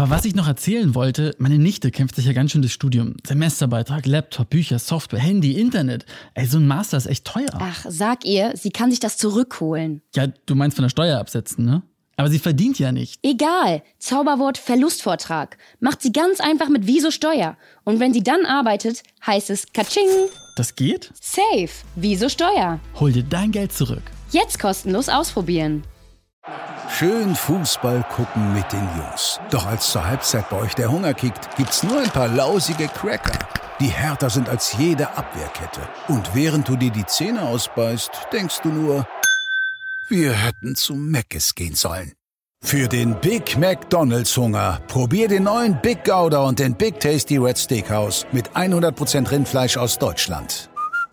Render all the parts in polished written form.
Aber was ich noch erzählen wollte, meine Nichte kämpft sich ja ganz schön das Studium. Semesterbeitrag, Laptop, Bücher, Software, Handy, Internet. Ey, so ein Master ist echt teuer. Ach, sag ihr, sie kann sich das zurückholen. Ja, du meinst von der Steuer absetzen, ne? Aber sie verdient ja nicht. Egal, Zauberwort Verlustvortrag. Macht sie ganz einfach mit Wieso Steuer. Und wenn sie dann arbeitet, heißt es Katsching. Das geht? Safe, Wieso Steuer. Hol dir dein Geld zurück. Jetzt kostenlos ausprobieren. Schön Fußball gucken mit den Jungs. Doch als zur Halbzeit bei euch der Hunger kickt, gibt's nur ein paar lausige Cracker. Die härter sind als jede Abwehrkette. Und während du dir die Zähne ausbeißt, denkst du nur, wir hätten zu Mc's gehen sollen. Für den Big McDonald's Hunger probier den neuen Big Gouda und den Big Tasty Red Steakhouse mit 100% Rindfleisch aus Deutschland.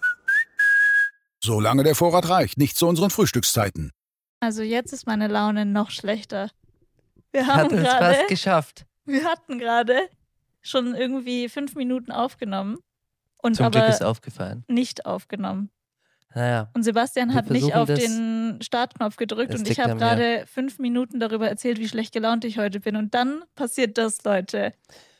Solange der Vorrat reicht, nicht zu unseren Frühstückszeiten. Also jetzt ist meine Laune noch schlechter. Wir Hat es fast geschafft. Wir hatten gerade schon irgendwie 5 Minuten aufgenommen und Zum aber Glück ist aufgefallen. nicht aufgenommen. Naja. Und Sebastian Wir hat nicht versuchen auf das- den Startknopf gedrückt Es und ich liegt habe an mir. gerade 5 Minuten darüber erzählt, wie schlecht gelaunt ich heute bin. Und dann passiert das, Leute.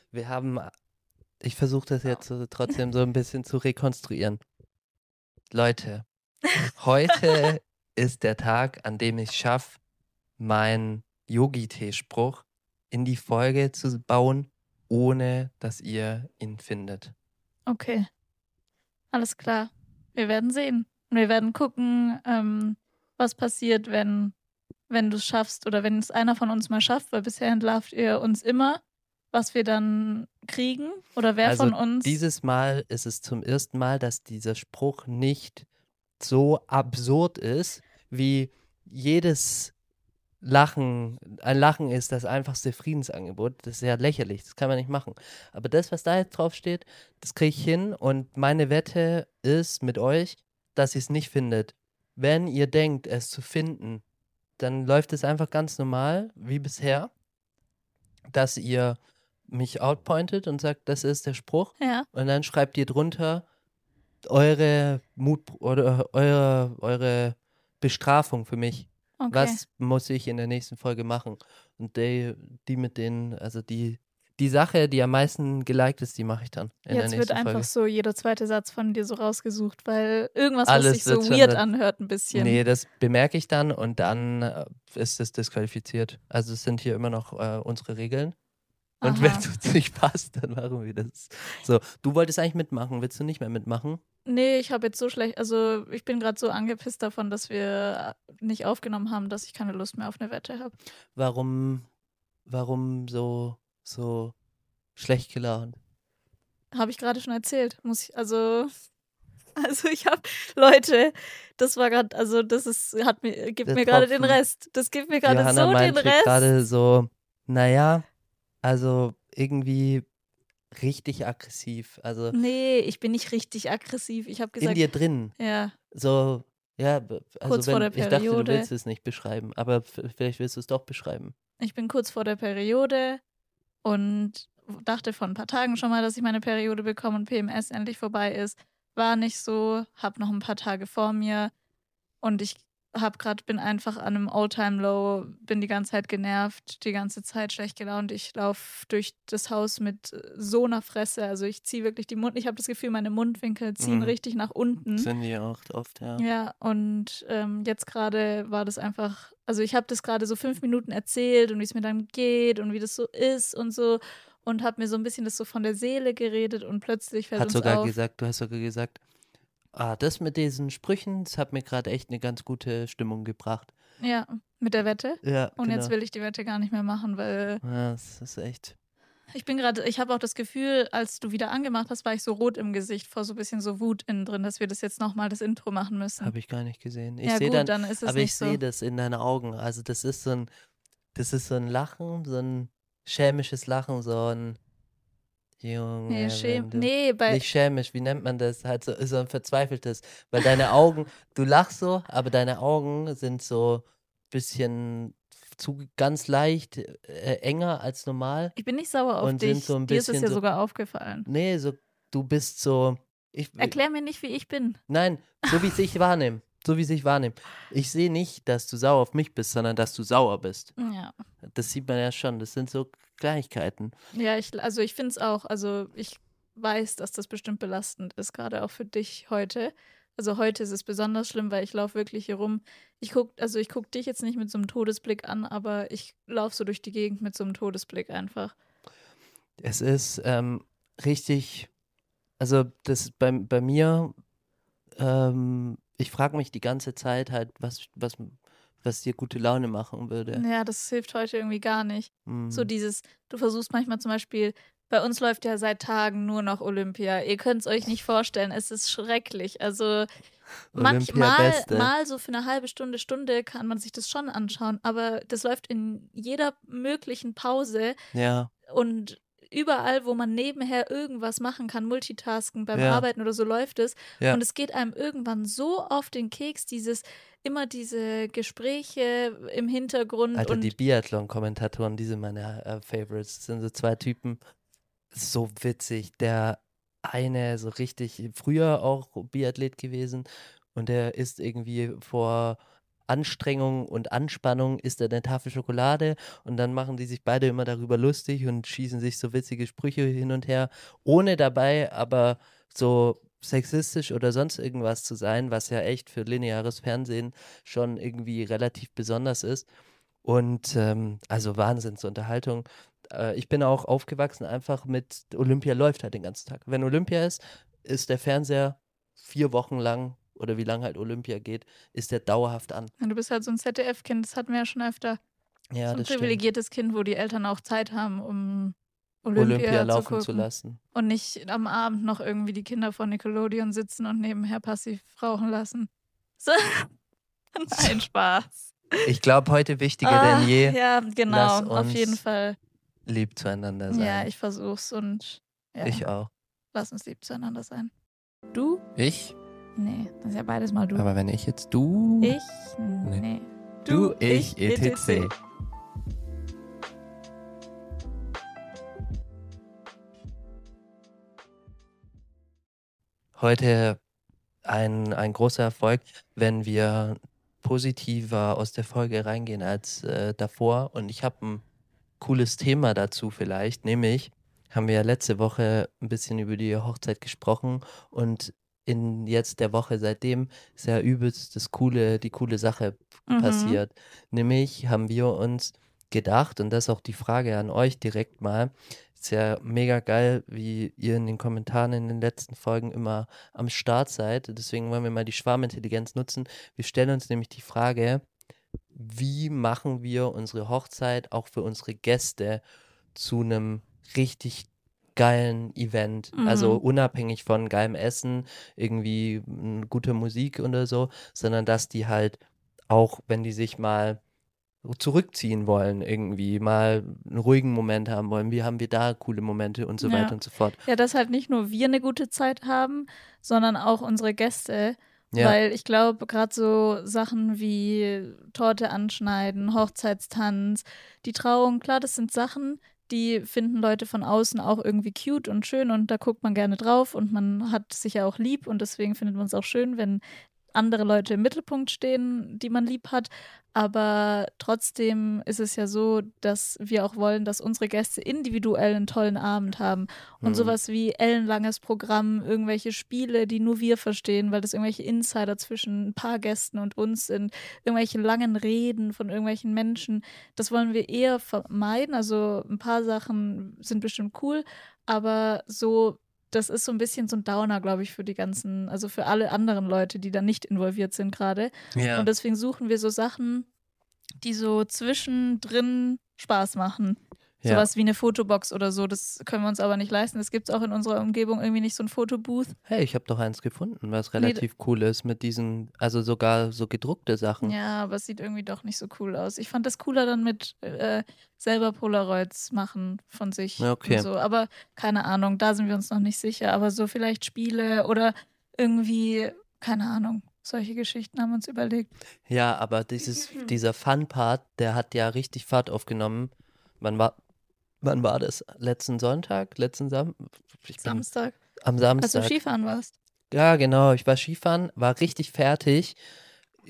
Ich versuche das jetzt so, trotzdem so ein bisschen zu rekonstruieren. Leute, heute ist der Tag, an dem ich schaffe, meinen Yogi-Tee-Spruch in die Folge zu bauen, ohne dass ihr ihn findet. Okay. Alles klar. Wir werden sehen. Und wir werden gucken, was passiert, wenn du es schaffst oder wenn es einer von uns mal schafft, weil bisher entlarvt ihr uns immer, was wir dann kriegen oder wer Also von uns. dieses Mal ist es zum ersten Mal, dass dieser Spruch nicht so absurd ist, wie jedes Lachen. Ein Lachen ist das einfachste Friedensangebot. Das ist ja lächerlich, das kann man nicht machen. Aber das, was da jetzt drauf steht, das kriege ich hin und meine Wette ist mit euch, dass ihr es nicht findet. Wenn ihr denkt, es zu finden, dann läuft es einfach ganz normal, wie bisher, dass ihr mich outpointet und sagt, das ist der Spruch. Ja. Und dann schreibt ihr drunter eure eure Bestrafung für mich. Okay. Was muss ich in der nächsten Folge machen? Und die mit denen, also die Sache, die am meisten geliked ist, die mache ich dann in der Jetzt nächsten wird einfach Folge. so jeder zweite Satz von dir so rausgesucht, weil irgendwas, Alles was sich so wird schon weird dann- anhört, ein bisschen. Nee, das bemerke ich dann und dann ist es disqualifiziert. Also es sind hier immer noch unsere Regeln. Und Aha. wenn es uns nicht passt, dann machen wir das. So, du wolltest eigentlich mitmachen, willst du nicht mehr mitmachen? Nee, ich habe jetzt so schlecht, also ich bin gerade so angepisst davon, dass wir nicht aufgenommen haben, dass ich keine Lust mehr auf eine Wette habe. Warum so schlecht gelaunt? Habe ich gerade schon erzählt. Also ich habe, Leute, das war gerade, also das ist, gibt Der mir gerade den Tropfen. Rest. Das gibt mir gerade Johanna so den meinte Rest. gerade so, naja, also irgendwie richtig aggressiv. Also Nee, ich bin nicht richtig aggressiv. Ich habe in gesagt, dir drin. ja, So, ja, also Kurz vor der ich dachte, du Periode. willst es nicht beschreiben, aber vielleicht willst du es doch beschreiben. ich bin kurz vor der Periode und dachte vor ein paar Tagen schon mal, dass ich meine Periode bekomme und PMS endlich vorbei ist. War nicht so, hab noch ein paar Tage vor mir und ich bin einfach an einem All-Time-Low, bin die ganze Zeit genervt, die ganze Zeit schlecht gelaunt. Ich laufe durch das Haus mit so einer Fresse, also ich ziehe wirklich ich habe das Gefühl, meine Mundwinkel ziehen richtig nach unten. Sind die auch oft, ja. Ja, und jetzt gerade war das einfach, also ich habe das gerade so 5 Minuten erzählt und wie es mir dann geht und wie das so ist und so und habe mir so ein bisschen das so von der Seele geredet und plötzlich fällt uns Du hast sogar gesagt, das mit diesen Sprüchen, das hat mir gerade echt eine ganz gute Stimmung gebracht. Ja, mit der Wette. Ja, Und genau. jetzt will ich die Wette gar nicht mehr machen, weil Ja, das ist echt. ich habe auch das Gefühl, als du wieder angemacht hast, war ich so rot im Gesicht, vor so ein bisschen so Wut innen drin, dass wir das jetzt nochmal das Intro machen müssen. Habe ich gar nicht gesehen. Ich Ja sehe gut, dann ist es aber nicht ich so. sehe das in deinen Augen. Also das ist so ein Lachen, so ein schelmisches Lachen, so ein Junge, wenn du- nicht schämisch, wie nennt man das? Halt so ein verzweifeltes, weil deine Augen, du lachst so, aber deine Augen sind so ein bisschen ganz leicht enger als normal. Ich bin nicht sauer auf Und sind dich. so ein Dir ist es bisschen ja so- sogar aufgefallen. Nee, so du bist so Erklär mir nicht, wie ich bin. Nein, so wie es ich wahrnehme. So wie es ich wahrnehme. Ich sehe nicht, dass du sauer auf mich bist, sondern dass du sauer bist. Ja. Das sieht man ja schon. Das sind so Kleinigkeiten. Ja, ich finde es auch. Also ich weiß, dass das bestimmt belastend ist, gerade auch für dich heute. Also heute ist es besonders schlimm, weil ich laufe wirklich hier rum. Ich guck dich jetzt nicht mit so einem Todesblick an, aber ich laufe so durch die Gegend mit so einem Todesblick einfach. Es ist richtig, also das bei mir, ich frage mich die ganze Zeit halt, was dir gute Laune machen würde. Ja, das hilft heute irgendwie gar nicht. So Mhm. du versuchst manchmal zum Beispiel, bei uns läuft ja seit Tagen nur noch Olympia. Ihr könnt es euch nicht vorstellen, es ist schrecklich. Also Olympia Beste. mal so für eine halbe Stunde kann man sich das schon anschauen, aber das läuft in jeder möglichen Pause Ja, und überall, wo man nebenher irgendwas machen kann, multitasken beim Ja. Arbeiten oder so, läuft es. Ja. Und es geht einem irgendwann so auf den Keks, immer diese Gespräche im Hintergrund Alter, und die Biathlon-Kommentatoren, die sind meine Favorites. Das sind so zwei Typen, so witzig. Der eine so richtig, früher auch Biathlet gewesen und der isst irgendwie vor Anstrengung und Anspannung, isst er eine Tafel Schokolade und dann machen die sich beide immer darüber lustig und schießen sich so witzige Sprüche hin und her, ohne dabei aber so sexistisch oder sonst irgendwas zu sein, was ja echt für lineares Fernsehen schon irgendwie relativ besonders ist. Und also Wahnsinnsunterhaltung. Ich bin auch aufgewachsen einfach mit Olympia läuft halt den ganzen Tag. Wenn Olympia ist der Fernseher 4 Wochen lang oder wie lange halt Olympia geht, ist der dauerhaft an. du bist halt so ein ZDF-Kind, das hatten wir ja schon öfter. Ja, So ein das stimmt. privilegiertes Kind, wo die Eltern auch Zeit haben, um Olympia zu Laufen gucken. zu lassen. Und nicht am Abend noch irgendwie die Kinder von Nickelodeon sitzen und nebenher passiv rauchen lassen. So. Nein, Spaß. Ich glaube, heute wichtiger denn je, Ja, genau, lass auf uns jeden Fall. lieb zueinander sein. Ja, ich versuch's und ja, Ich auch. lass uns lieb zueinander sein. Du? Ich? Nee, das ist ja beides mal du. Aber wenn ich jetzt du... Ich? Nee. Du, ich, etc. Heute ein großer Erfolg, wenn wir positiver aus der Folge reingehen als davor. Und ich habe ein cooles Thema dazu vielleicht, nämlich haben wir ja letzte Woche ein bisschen über die Hochzeit gesprochen und in jetzt der Woche seitdem ist ja übelst die coole Sache passiert. Nämlich haben wir uns gedacht, und das ist auch die Frage an euch direkt mal, ist ja mega geil, wie ihr in den Kommentaren in den letzten Folgen immer am Start seid. Deswegen wollen wir mal die Schwarmintelligenz nutzen. Wir stellen uns nämlich die Frage, wie machen wir unsere Hochzeit auch für unsere Gäste zu einem richtig geilen Event. Also unabhängig von geilem Essen, irgendwie guter Musik oder so, sondern dass die halt auch, wenn die sich mal zurückziehen wollen, irgendwie mal einen ruhigen Moment haben wollen, wie haben wir da coole Momente und so Ja. weiter und so fort. Ja, dass halt nicht nur wir eine gute Zeit haben, sondern auch unsere Gäste. Ja. Weil ich glaube, gerade so Sachen wie Torte anschneiden, Hochzeitstanz, die Trauung, klar, das sind Sachen, die finden Leute von außen auch irgendwie cute und schön und da guckt man gerne drauf und man hat sich ja auch lieb und deswegen findet man es auch schön, wenn andere Leute im Mittelpunkt stehen, die man lieb hat. Aber trotzdem ist es ja so, dass wir auch wollen, dass unsere Gäste individuell einen tollen Abend haben. Und sowas wie ellenlanges Programm, irgendwelche Spiele, die nur wir verstehen, weil das irgendwelche Insider zwischen ein paar Gästen und uns sind, irgendwelche langen Reden von irgendwelchen Menschen, das wollen wir eher vermeiden. Also ein paar Sachen sind bestimmt cool, aber so das ist so ein bisschen so ein Downer, glaube ich, für die ganzen, also für alle anderen Leute, die da nicht involviert sind gerade. Ja. Und deswegen suchen wir so Sachen, die so zwischendrin Spaß machen. Ja. Sowas wie eine Fotobox oder so, das können wir uns aber nicht leisten. Es gibt auch in unserer Umgebung irgendwie nicht so ein Fotobooth. Hey, ich habe doch eins gefunden, was relativ cool ist mit diesen, also sogar so gedruckte Sachen. Ja, aber es sieht irgendwie doch nicht so cool aus. Ich fand das cooler dann mit selber Polaroids machen von sich. Ja, okay. Und so. Aber keine Ahnung, da sind wir uns noch nicht sicher. Aber so vielleicht Spiele oder irgendwie, keine Ahnung, solche Geschichten haben wir uns überlegt. Ja, aber dieser Fun-Part, der hat ja richtig Fahrt aufgenommen. Wann war das? Letzten Sonntag? Samstag. Am Als Samstag. du Skifahren warst. Ja, genau. Ich war Skifahren, war richtig fertig.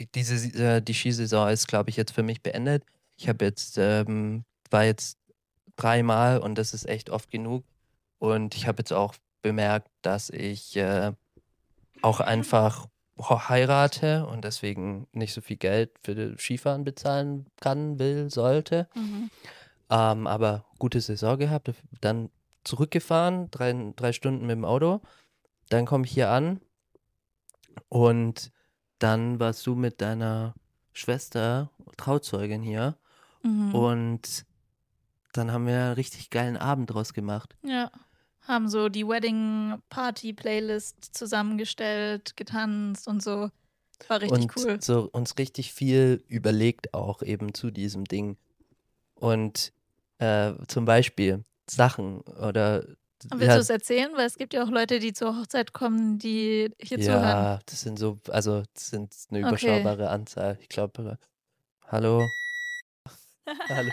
Die Skisaison ist, glaube ich, jetzt für mich beendet. Ich habe jetzt, war jetzt 3-mal und das ist echt oft genug. Und ich habe jetzt auch bemerkt, dass ich auch einfach heirate und deswegen nicht so viel Geld für das Skifahren bezahlen kann, sollte. Aber gute Saison gehabt, dann zurückgefahren, 3 Stunden mit dem Auto. Dann komme ich hier an und dann warst du mit deiner Schwester Trauzeugin hier und dann haben wir einen richtig geilen Abend draus gemacht. Ja, haben so die Wedding-Party-Playlist zusammengestellt, getanzt und so. War richtig cool. Und so uns richtig viel überlegt auch eben zu diesem Ding. Und zum Beispiel Sachen oder Willst du es erzählen? Weil es gibt ja auch Leute, die zur Hochzeit kommen, die hier zuhören. Ja, das sind eine überschaubare Anzahl. Ich glaube, hallo. Hallo.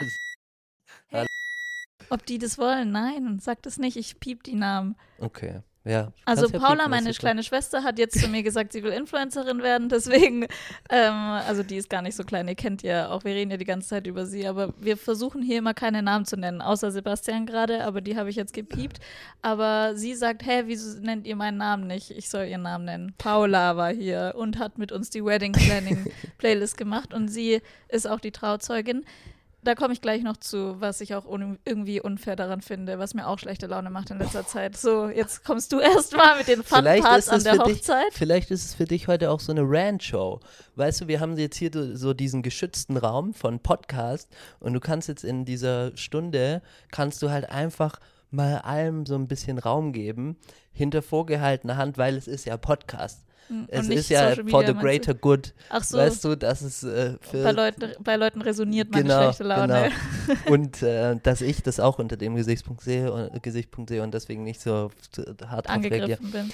Ob die das wollen? Nein, sag das nicht, ich piep die Namen. Okay, ja. Also Kannst ja Paula, piepen, meine ist super. kleine Schwester, hat jetzt zu mir gesagt, sie will Influencerin werden, deswegen, also die ist gar nicht so klein, ihr kennt ja auch, wir reden ja die ganze Zeit über sie, aber wir versuchen hier immer keine Namen zu nennen, außer Sebastian gerade, aber die habe ich jetzt gepiept. Aber sie sagt, hä, wieso nennt ihr meinen Namen nicht? Ich soll ihren Namen nennen. Paula war hier und hat mit uns die Wedding Planning Playlist gemacht und sie ist auch die Trauzeugin. Da komme ich gleich noch zu, was ich auch irgendwie unfair daran finde, was mir auch schlechte Laune macht in letzter Zeit. So, jetzt kommst du erst mal mit den Fun-Parts an der Hochzeit. Vielleicht ist es für dich heute auch so eine Rant-Show. Weißt du, wir haben jetzt hier so diesen geschützten Raum von Podcast und du kannst jetzt in dieser Stunde, kannst du halt einfach mal allem so ein bisschen Raum geben, hinter vorgehaltener Hand, weil es ist ja Podcast. Es ist ja for the greater good. Ach so. Weißt du, dass es bei Leuten resoniert meine schlechte Laune. Genau. Und dass ich das auch unter dem Gesichtspunkt sehe und deswegen nicht so hart angegriffen bin.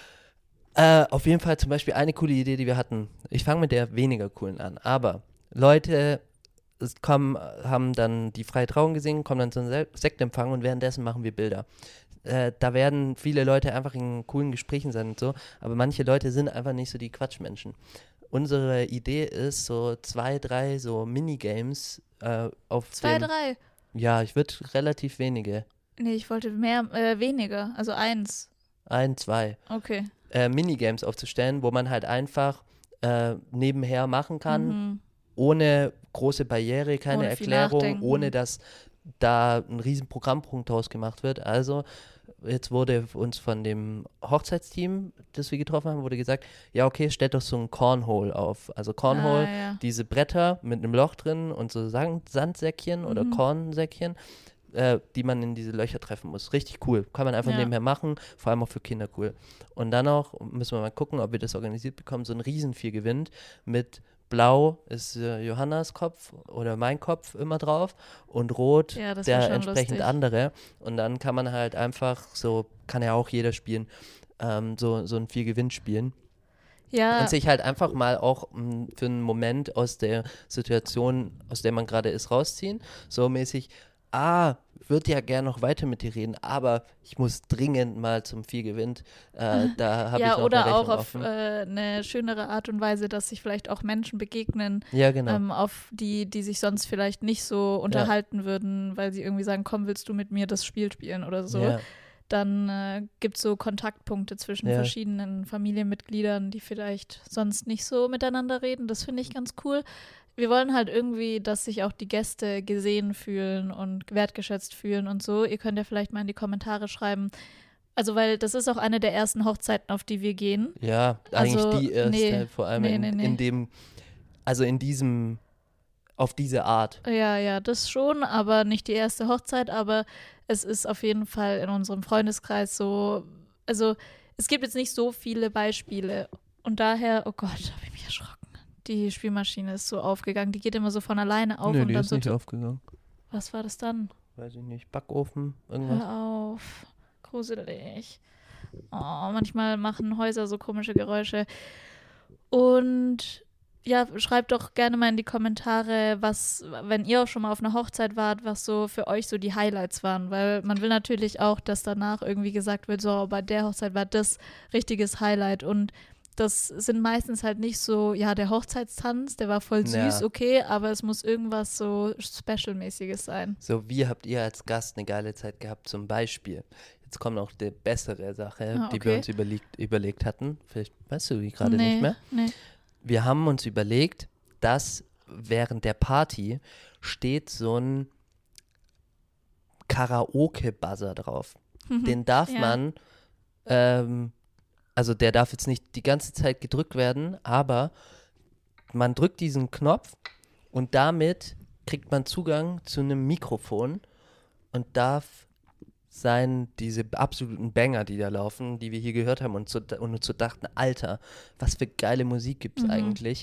Auf jeden Fall zum Beispiel eine coole Idee, die wir hatten. Ich fange mit der weniger coolen an. Aber Leute haben dann die freie Trauung gesehen, kommen dann zum Sektempfang und währenddessen machen wir Bilder. Da werden viele Leute einfach in coolen Gesprächen sein und so, aber manche Leute sind einfach nicht so die Quatschmenschen. Unsere Idee ist so 2, 3 so Minigames auf 2, 3? Ja, ich würde relativ wenige. Nee, ich wollte weniger, also 1. 1, 2. Okay. Minigames aufzustellen, wo man halt einfach nebenher machen kann, ohne große Barriere, keine Ohne viel Erklärung, nachdenken. ohne dass da ein riesen Programmpunkt draus gemacht wird. Also jetzt wurde uns von dem Hochzeitsteam, das wir getroffen haben, wurde gesagt, ja okay, stellt doch so ein Cornhole auf. Also Cornhole, ja. diese Bretter mit einem Loch drin und so Sandsäckchen oder Kornsäckchen, die man in diese Löcher treffen muss. Richtig cool. Kann man einfach nebenher machen, vor allem auch für Kinder cool. Und dann auch, müssen wir mal gucken, ob wir das organisiert bekommen, so ein Riesenviergewind mit Blau ist Johannas Kopf oder mein Kopf immer drauf und Rot Ja, das der wär schon entsprechend lustig. andere. Und dann kann man halt einfach, so kann ja auch jeder spielen, so ein Viergewinn spielen. Ja, Und sich halt einfach mal auch für einen Moment aus der Situation, aus der man gerade ist, rausziehen. So mäßig, würde ja gern noch weiter mit dir reden, aber ich muss dringend mal zum Viergewinn. Da habe ich noch oder eine auch Rechnung auf offen. eine schönere Art und Weise, dass sich vielleicht auch Menschen begegnen, Ja, genau. auf die sich sonst vielleicht nicht so unterhalten würden, weil sie irgendwie sagen, komm, willst du mit mir das Spiel spielen oder so. Ja. Dann gibt es so Kontaktpunkte zwischen verschiedenen Familienmitgliedern, die vielleicht sonst nicht so miteinander reden. Das finde ich ganz cool. Wir wollen halt irgendwie, dass sich auch die Gäste gesehen fühlen und wertgeschätzt fühlen und so. Ihr könnt ja vielleicht mal in die Kommentare schreiben. Also, weil das ist auch eine der ersten Hochzeiten, auf die wir gehen. Ja, eigentlich Also, die erste, vor allem in diesem, auf diese Art. Ja, das schon, aber nicht die erste Hochzeit, aber es ist auf jeden Fall in unserem Freundeskreis so, also es gibt jetzt nicht so viele Beispiele und daher, oh Gott, habe ich mich erschrocken. Die Spielmaschine ist so aufgegangen, die geht immer so von alleine auf und die dann ist so. nicht aufgegangen. Was war das dann? Weiß ich nicht, Backofen, irgendwas. Hör auf, gruselig. Oh, manchmal machen Häuser so komische Geräusche. Und ja, schreibt doch gerne mal in die Kommentare, was, wenn ihr auch schon mal auf einer Hochzeit wart, was so für euch so die Highlights waren, weil man will natürlich auch, dass danach irgendwie gesagt wird, so bei der Hochzeit war das richtiges Highlight und das sind meistens halt nicht so, ja, der Hochzeitstanz, der war voll süß, Ja. okay, aber es muss irgendwas so Special-mäßiges sein. So, wie habt ihr als Gast eine geile Zeit gehabt, zum Beispiel? Jetzt kommt noch die bessere Sache, die wir okay. uns überlegt hatten. Vielleicht weißt du die gerade nicht mehr. Nee. Wir haben uns überlegt, dass während der Party steht so ein Karaoke-Buzzer drauf. Den darf Ja. man, also der darf jetzt nicht die ganze Zeit gedrückt werden, aber man drückt diesen Knopf und damit kriegt man Zugang zu einem Mikrofon und darf diese absoluten Banger, die da laufen, die wir hier gehört haben und uns so dachten, Alter, was für geile Musik gibt es eigentlich?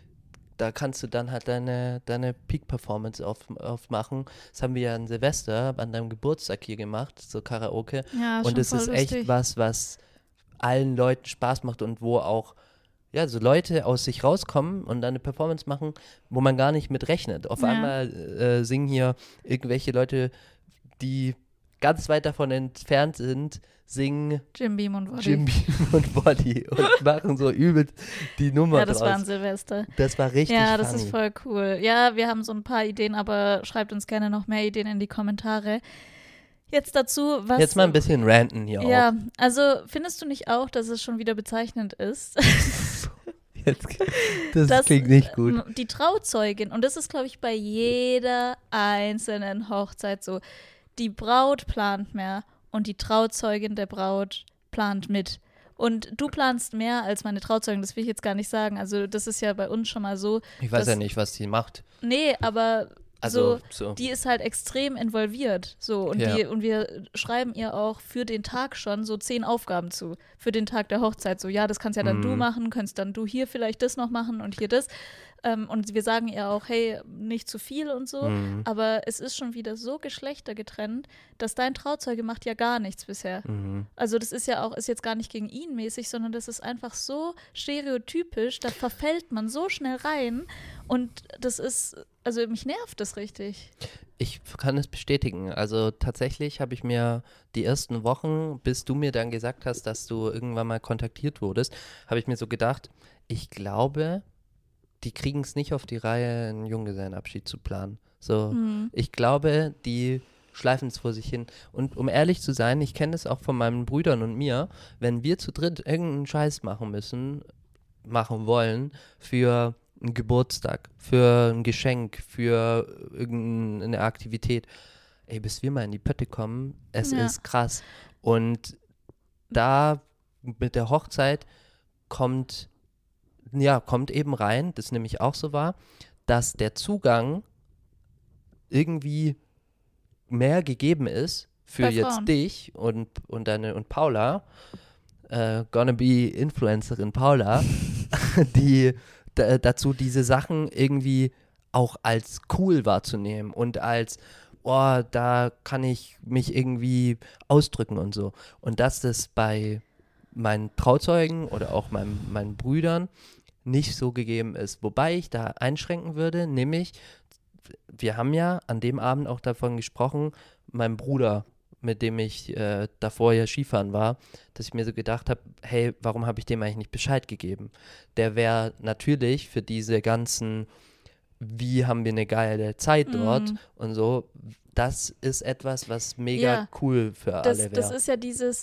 Da kannst du dann halt deine Peak-Performance aufmachen. Das haben wir ja an Silvester, an deinem Geburtstag hier gemacht, so Karaoke. Ja, Und schon es voll ist lustig. echt was allen Leuten Spaß macht und wo auch ja, so Leute aus sich rauskommen und dann eine Performance machen, wo man gar nicht mit rechnet. Auf Ja. einmal singen hier irgendwelche Leute, die ganz weit davon entfernt sind, singen Jim Beam und Woddy. Jim Beam und Body und machen so übel die Nummer Ja, das draus. war an Silvester. Das war richtig Ja, das funny. ist voll cool. Ja, wir haben so ein paar Ideen, aber schreibt uns gerne noch mehr Ideen in die Kommentare. Jetzt dazu, was... Jetzt mal ein bisschen ranten hier Ja, also findest du nicht auch, dass es schon wieder bezeichnend ist? auch. Jetzt, das dass, klingt nicht gut. Die Trauzeugin, und das ist, glaube ich, bei jeder einzelnen Hochzeit so, die Braut plant mehr und die Trauzeugin der Braut plant mit. Und du planst mehr als meine Trauzeugin, das will ich jetzt gar nicht sagen. Also das ist ja bei uns schon mal so. Ich weiß dass- ja nicht, was die macht. Nee, aber Also, die ist halt extrem involviert. So, und, Ja. und wir schreiben ihr auch für den Tag schon so 10 Aufgaben zu. Für den Tag der Hochzeit. So, ja, das kannst ja dann du machen, kannst dann du hier vielleicht das noch machen und hier das. Und wir sagen ihr auch, hey, nicht zu viel und so. Aber es ist schon wieder so geschlechtergetrennt, dass dein Trauzeuge macht ja gar nichts bisher. Also das ist ja auch, ist jetzt gar nicht gegen ihn mäßig, sondern das ist einfach so stereotypisch, da verfällt man so schnell rein und das ist, also mich nervt das richtig. Ich kann es bestätigen. Also tatsächlich habe ich mir die ersten Wochen, bis du mir dann gesagt hast, dass du irgendwann mal kontaktiert wurdest, habe ich mir so gedacht, ich glaube, die kriegen es nicht auf die Reihe, einen Junggesellenabschied zu planen. So, ich glaube, die schleifen es vor sich hin. Und um ehrlich zu sein, ich kenne das auch von meinen Brüdern und mir, wenn wir zu dritt irgendeinen Scheiß machen wollen für einen Geburtstag, für ein Geschenk, für irgendeine Aktivität, ey, bis wir mal in die Pötte kommen, es Ja. ist krass. Und da mit der Hochzeit kommt eben rein, das nämlich auch so war, dass der Zugang irgendwie mehr gegeben ist für Bei jetzt Frauen. dich und Paula, gonna be Influencerin Paula, die dazu diese Sachen irgendwie auch als cool wahrzunehmen und als, oh, da kann ich mich irgendwie ausdrücken und so. Und dass das bei meinen Trauzeugen oder auch meinen Brüdern nicht so gegeben ist. Wobei ich da einschränken würde, nämlich, wir haben ja an dem Abend auch davon gesprochen, mein Bruder, mit dem ich davor ja Skifahren war, dass ich mir so gedacht habe, hey, warum habe ich dem eigentlich nicht Bescheid gegeben? Der wäre natürlich für diese ganzen, wie haben wir eine geile Zeit dort und so, das ist etwas, was mega Ja, cool für alle wäre. Das ist ja dieses,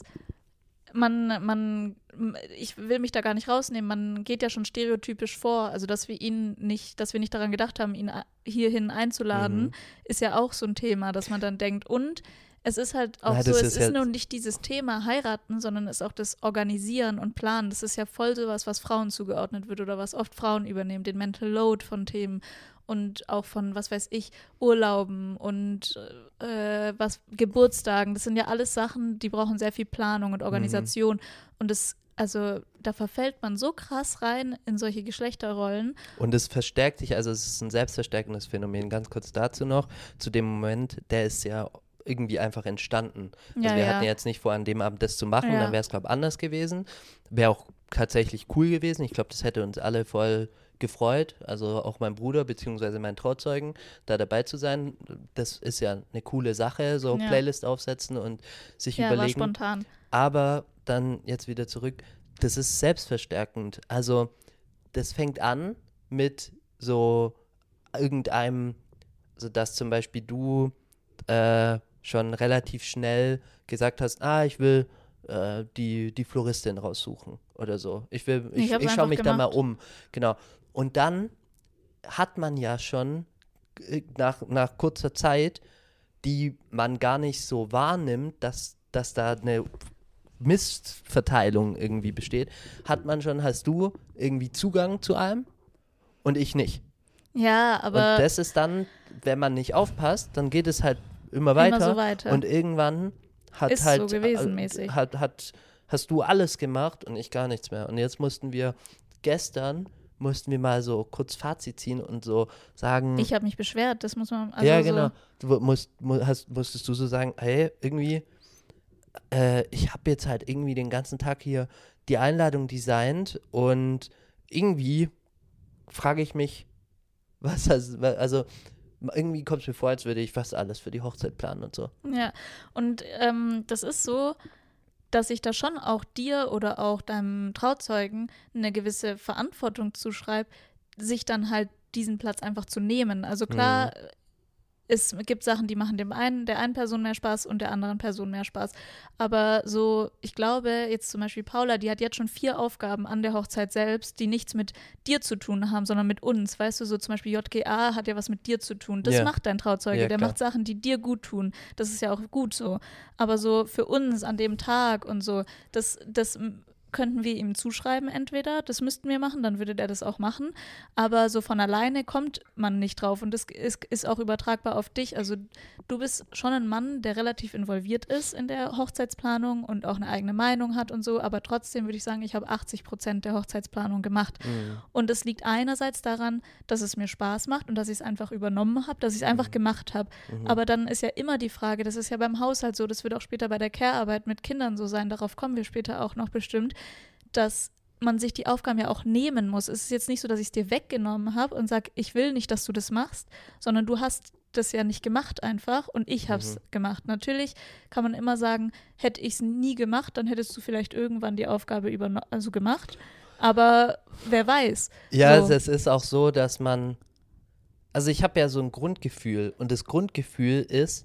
ich will mich da gar nicht rausnehmen, man geht ja schon stereotypisch vor, also dass wir nicht daran gedacht haben, ihn hierhin einzuladen, ist ja auch so ein Thema, dass man dann denkt, und es ist halt auch Ja, so, das es ist ist ja- nur nicht dieses Thema heiraten, sondern es ist auch das Organisieren und Planen, das ist ja voll sowas, was Frauen zugeordnet wird oder was oft Frauen übernehmen, den Mental Load von Themen und auch von, was weiß ich, Urlauben und Geburtstagen, das sind ja alles Sachen, die brauchen sehr viel Planung und Organisation und also da verfällt man so krass rein in solche Geschlechterrollen. Und es verstärkt sich, also es ist ein selbstverstärkendes Phänomen. Ganz kurz dazu noch, zu dem Moment, der ist ja irgendwie einfach entstanden. Also Ja, wir ja. hatten jetzt nicht vor, an dem Abend das zu machen, Ja. dann wäre es, glaube ich, anders gewesen. Wäre auch tatsächlich cool gewesen. Ich glaube, das hätte uns alle voll gefreut, also auch mein Bruder beziehungsweise mein Trauzeugen, da dabei zu sein. Das ist ja eine coole Sache, so Ja. Playlist aufsetzen und sich Ja, war überlegen. spontan. Aber dann jetzt wieder zurück, das ist selbstverstärkend. Also das fängt an mit so irgendeinem, also dass zum Beispiel du schon relativ schnell gesagt hast, ich will die Floristin raussuchen oder so. Ich schaue mich da mal um. Genau. Und dann hat man ja schon nach kurzer Zeit, die man gar nicht so wahrnimmt, dass da eine Mistverteilung irgendwie besteht, hast du irgendwie Zugang zu allem und ich nicht. Ja, aber und das ist dann, wenn man nicht aufpasst, dann geht es halt immer weiter. so weiter. Und irgendwann Ist so gewesen, mäßig. Hast du alles gemacht und ich gar nichts mehr. Und jetzt mussten wir mal so kurz Fazit ziehen und so sagen. Ich habe mich beschwert, das muss man. Ja, genau. Musstest du so sagen, hey, irgendwie, ich habe jetzt halt irgendwie den ganzen Tag hier die Einladung designt und irgendwie frage ich mich, also irgendwie kommt es mir vor, als würde ich fast alles für die Hochzeit planen und so. Ja, und das ist so, dass ich da schon auch dir oder auch deinem Trauzeugen eine gewisse Verantwortung zuschreibe, sich dann halt diesen Platz einfach zu nehmen. Also klar, es gibt Sachen, die machen der einen Person mehr Spaß und der anderen Person mehr Spaß. Aber so, ich glaube, jetzt zum Beispiel Paula, die hat jetzt schon 4 Aufgaben an der Hochzeit selbst, die nichts mit dir zu tun haben, sondern mit uns. Weißt du, so zum Beispiel JGA hat ja was mit dir zu tun. Das macht dein Trauzeuge, der macht Sachen, die dir gut tun. Das ist ja auch gut so. Aber so für uns an dem Tag und so, das könnten wir ihm zuschreiben entweder, das müssten wir machen, dann würde der das auch machen, aber so von alleine kommt man nicht drauf und das ist auch übertragbar auf dich, also du bist schon ein Mann, der relativ involviert ist in der Hochzeitsplanung und auch eine eigene Meinung hat und so, aber trotzdem würde ich sagen, ich habe 80% der Hochzeitsplanung gemacht und es liegt einerseits daran, dass es mir Spaß macht und dass ich es einfach übernommen habe, dass ich es einfach gemacht habe, aber dann ist ja immer die Frage, das ist ja beim Haushalt so, das wird auch später bei der Care-Arbeit mit Kindern so sein, darauf kommen wir später auch noch bestimmt, dass man sich die Aufgaben ja auch nehmen muss. Es ist jetzt nicht so, dass ich es dir weggenommen habe und sage, ich will nicht, dass du das machst, sondern du hast das ja nicht gemacht einfach und ich habe es gemacht. Natürlich kann man immer sagen, hätte ich es nie gemacht, dann hättest du vielleicht irgendwann die Aufgabe gemacht, aber wer weiß. Ja, so. Es ist auch so, dass also ich habe ja so ein Grundgefühl und das Grundgefühl ist,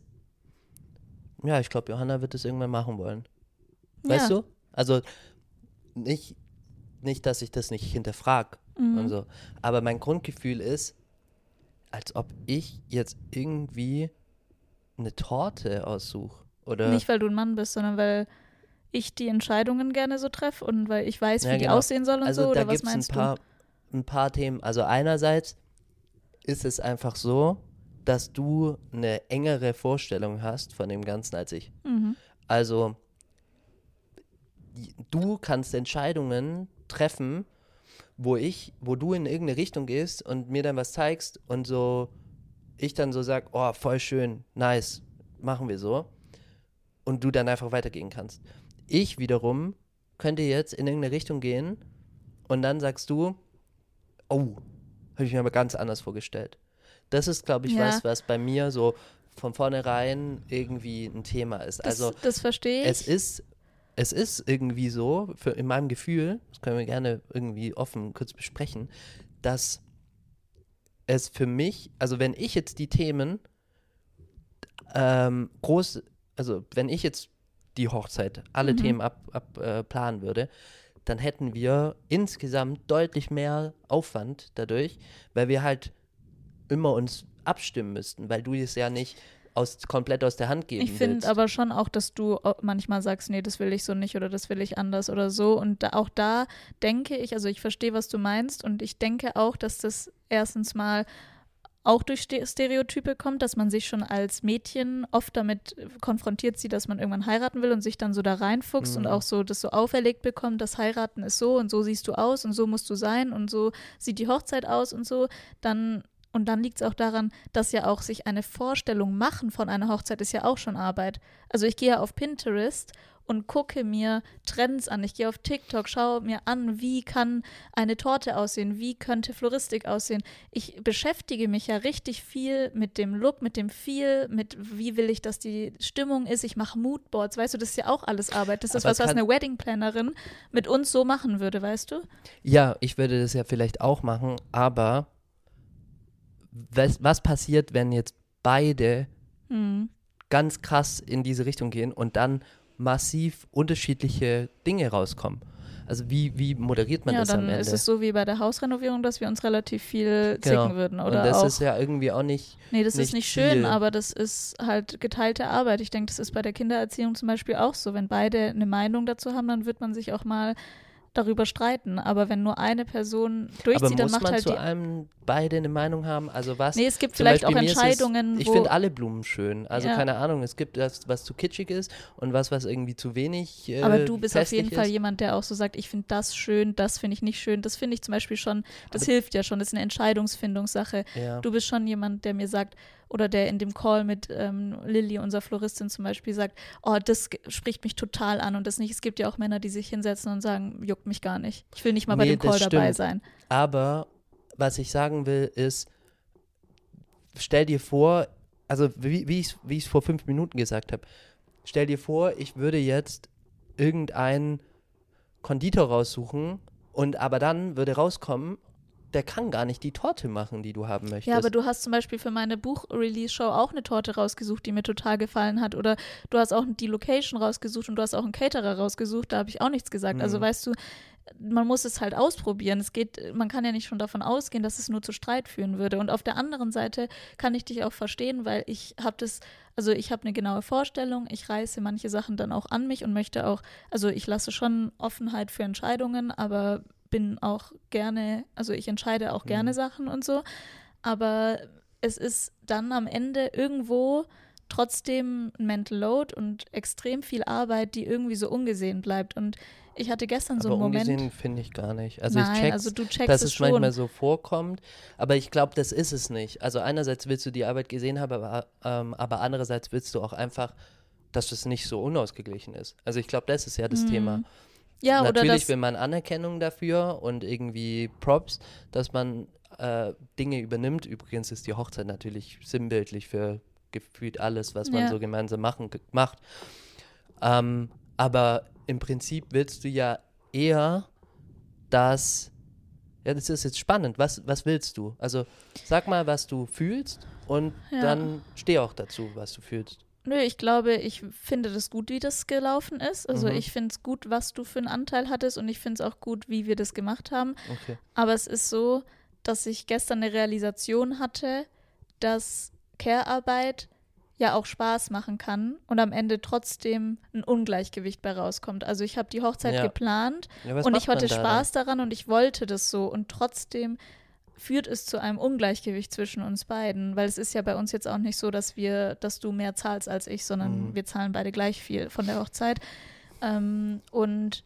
ja, ich glaube, Johanna wird es irgendwann machen wollen. Weißt du? Also nicht, dass ich das nicht hinterfrage und so. Aber mein Grundgefühl ist, als ob ich jetzt irgendwie eine Torte aussuche. Oder Nicht, weil du ein Mann bist, sondern weil ich die Entscheidungen gerne so treffe und weil ich weiß, wie die aussehen sollen und also so. Oder was meinst du? meinst du? Ein paar Themen. Also einerseits ist es einfach so, dass du eine engere Vorstellung hast von dem Ganzen als ich. Also du kannst Entscheidungen treffen, wo du in irgendeine Richtung gehst und mir dann was zeigst und so ich dann so sag, oh, voll schön, nice, machen wir so und du dann einfach weitergehen kannst. Ich wiederum könnte jetzt in irgendeine Richtung gehen und dann sagst du, oh, habe ich mir aber ganz anders vorgestellt. Das ist, glaube ich, was bei mir so von vornherein irgendwie ein Thema ist. Das verstehe ich. Es ist irgendwie so, in meinem Gefühl, das können wir gerne irgendwie offen kurz besprechen, dass es für mich, also wenn ich jetzt die Themen wenn ich jetzt die Hochzeit, alle Themen planen würde, dann hätten wir insgesamt deutlich mehr Aufwand dadurch, weil wir halt immer uns abstimmen müssten, weil du es ja nicht komplett aus der Hand geben willst. Ich finde aber schon auch, dass du manchmal sagst, nee, das will ich so nicht oder das will ich anders oder so. Und auch da denke ich, also ich verstehe, was du meinst und ich denke auch, dass das erstens mal auch durch Stereotype kommt, dass man sich schon als Mädchen oft damit konfrontiert sieht, dass man irgendwann heiraten will und sich dann so da reinfuchst und auch so das so auferlegt bekommt, dass heiraten ist so und so siehst du aus und so musst du sein und so sieht die Hochzeit aus und so, Und dann liegt es auch daran, dass ja auch sich eine Vorstellung machen von einer Hochzeit ist ja auch schon Arbeit. Also ich gehe ja auf Pinterest und gucke mir Trends an. Ich gehe auf TikTok, schaue mir an, wie kann eine Torte aussehen, wie könnte Floristik aussehen. Ich beschäftige mich ja richtig viel mit dem Look, mit dem Feel, mit wie will ich, dass die Stimmung ist. Ich mache Moodboards, weißt du, das ist ja auch alles Arbeit. Das ist was eine Wedding-Plannerin mit uns so machen würde, weißt du? Ja, ich würde das ja vielleicht auch machen, aber was passiert, wenn jetzt beide ganz krass in diese Richtung gehen und dann massiv unterschiedliche Dinge rauskommen? Also wie moderiert man das am Ende? Ja, dann ist es so wie bei der Hausrenovierung, dass wir uns relativ viel zicken würden. Oder und das auch, ist ja irgendwie auch nicht nee, das ist nicht schön, viel. aber das ist halt geteilte Arbeit. Ich denke, das ist bei der Kindererziehung zum Beispiel auch so. Wenn beide eine Meinung dazu haben, dann wird man sich auch mal darüber streiten. Aber wenn nur eine Person durchzieht, dann macht halt die... Aber muss man zu allem beide eine Meinung haben? Also was? Nee, es gibt vielleicht auch Entscheidungen, ich finde alle Blumen schön. Also keine Ahnung, es gibt das, was zu kitschig ist und was irgendwie zu wenig aber du bist auf jeden Fall ist. jemand, der auch so sagt, ich finde das schön, das finde ich nicht schön. Das finde ich zum Beispiel schon, das hilft ja schon, das ist eine Entscheidungsfindungssache. Ja. Du bist schon jemand, der mir sagt, oder der in dem Call mit Lilly, unserer Floristin zum Beispiel, sagt, oh, das spricht mich total an und das nicht. Es gibt ja auch Männer, die sich hinsetzen und sagen, juckt mich gar nicht. Ich will nicht mal bei dem Call dabei sein. Aber was ich sagen will, ist, stell dir vor, also wie ich es vor 5 Minuten gesagt habe, stell dir vor, ich würde jetzt irgendeinen Konditor raussuchen und aber dann würde rauskommen, der kann gar nicht die Torte machen, die du haben möchtest. Ja, aber du hast zum Beispiel für meine Buch-Release-Show auch eine Torte rausgesucht, die mir total gefallen hat. Oder du hast auch die Location rausgesucht und du hast auch einen Caterer rausgesucht, da habe ich auch nichts gesagt. Also weißt du, man muss es halt ausprobieren. Man kann ja nicht schon davon ausgehen, dass es nur zu Streit führen würde. Und auf der anderen Seite kann ich dich auch verstehen, weil ich habe eine genaue Vorstellung, ich reiße manche Sachen dann auch an mich und möchte auch, also ich lasse schon Offenheit für Entscheidungen, aber bin auch gerne, also ich entscheide auch gerne Sachen und so, aber es ist dann am Ende irgendwo trotzdem ein Mental Load und extrem viel Arbeit, die irgendwie so ungesehen bleibt und ich hatte gestern so einen Moment. Ungesehen finde ich gar nicht. Also Nein, ich check's, also du checkst dass es es manchmal schon. so vorkommt, aber ich glaube, das ist es nicht. Also einerseits willst du die Arbeit gesehen haben, aber andererseits willst du auch einfach, dass es nicht so unausgeglichen ist. Also ich glaube, das ist ja das Thema. Ja, natürlich will man Anerkennung dafür und irgendwie Props, dass man Dinge übernimmt. Übrigens ist die Hochzeit natürlich sinnbildlich für gefühlt alles, was man so gemeinsam macht. Aber im Prinzip willst du ja eher, das ist jetzt spannend. Was willst du? Also sag mal, was du fühlst und dann steh auch dazu, was du fühlst. Nö, ich glaube, ich finde das gut, wie das gelaufen ist. Also ich finde es gut, was du für einen Anteil hattest und ich finde es auch gut, wie wir das gemacht haben. Okay. Aber es ist so, dass ich gestern eine Realisation hatte, dass Care-Arbeit ja auch Spaß machen kann und am Ende trotzdem ein Ungleichgewicht bei rauskommt. Also ich habe die Hochzeit geplant und ich hatte Spaß daran und ich wollte das so und trotzdem führt es zu einem Ungleichgewicht zwischen uns beiden, weil es ist ja bei uns jetzt auch nicht so, dass du mehr zahlst als ich, sondern wir zahlen beide gleich viel von der Hochzeit. Und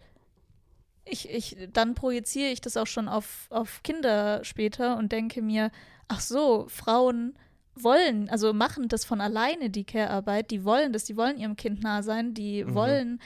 dann projiziere ich das auch schon auf Kinder später und denke mir, ach so, Frauen machen das von alleine, die Care-Arbeit, die wollen das, die wollen ihrem Kind nah sein, die wollen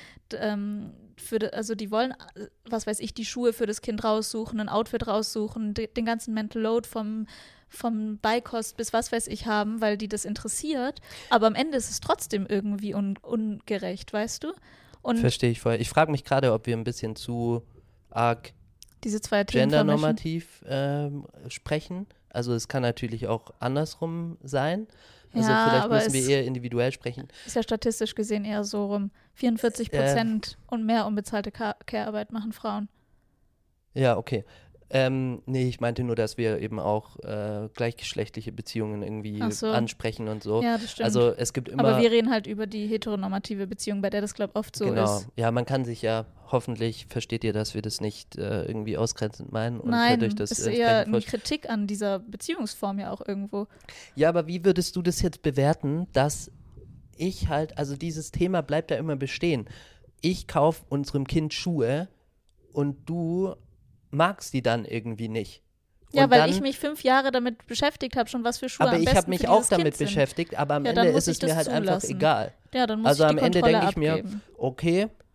die wollen, was weiß ich, die Schuhe für das Kind raussuchen, ein Outfit raussuchen, den ganzen Mental Load vom Beikost bis was weiß ich haben, weil die das interessiert. Aber am Ende ist es trotzdem irgendwie ungerecht, weißt du? Verstehe ich voll. Ich frage mich gerade, ob wir ein bisschen zu arg diese zwei Themen gendernormativ sprechen. Also es kann natürlich auch andersrum sein. Also vielleicht müssen wir eher individuell sprechen. Ist ja statistisch gesehen eher so rum. 44% und mehr unbezahlte Care-Arbeit machen Frauen. Ja, okay. Nee, ich meinte nur, dass wir eben auch gleichgeschlechtliche Beziehungen irgendwie ansprechen und so. Ja, das stimmt. Also es gibt immer... Aber wir reden halt über die heteronormative Beziehung, bei der das, glaube ich, oft so ist. Genau. Ja, man kann sich ja, hoffentlich versteht ihr, dass wir das nicht irgendwie ausgrenzend meinen. Und nein, euch das ist eher eine Kritik an dieser Beziehungsform ja auch irgendwo. Ja, aber wie würdest du das jetzt bewerten, dass ich halt, also dieses Thema bleibt ja immer bestehen. Ich kaufe unserem Kind Schuhe und du magst die dann irgendwie nicht. Ja, und weil dann, ich mich 5 Jahre damit beschäftigt habe, schon was für Schuhe aber am ich besten habe mich für auch dieses Kind damit beschäftigt, aber am ja, Ende ist es mir halt einfach egal. Ja, dann muss also ich am die Ende Kontrolle denke ich mir, abgeben. okay,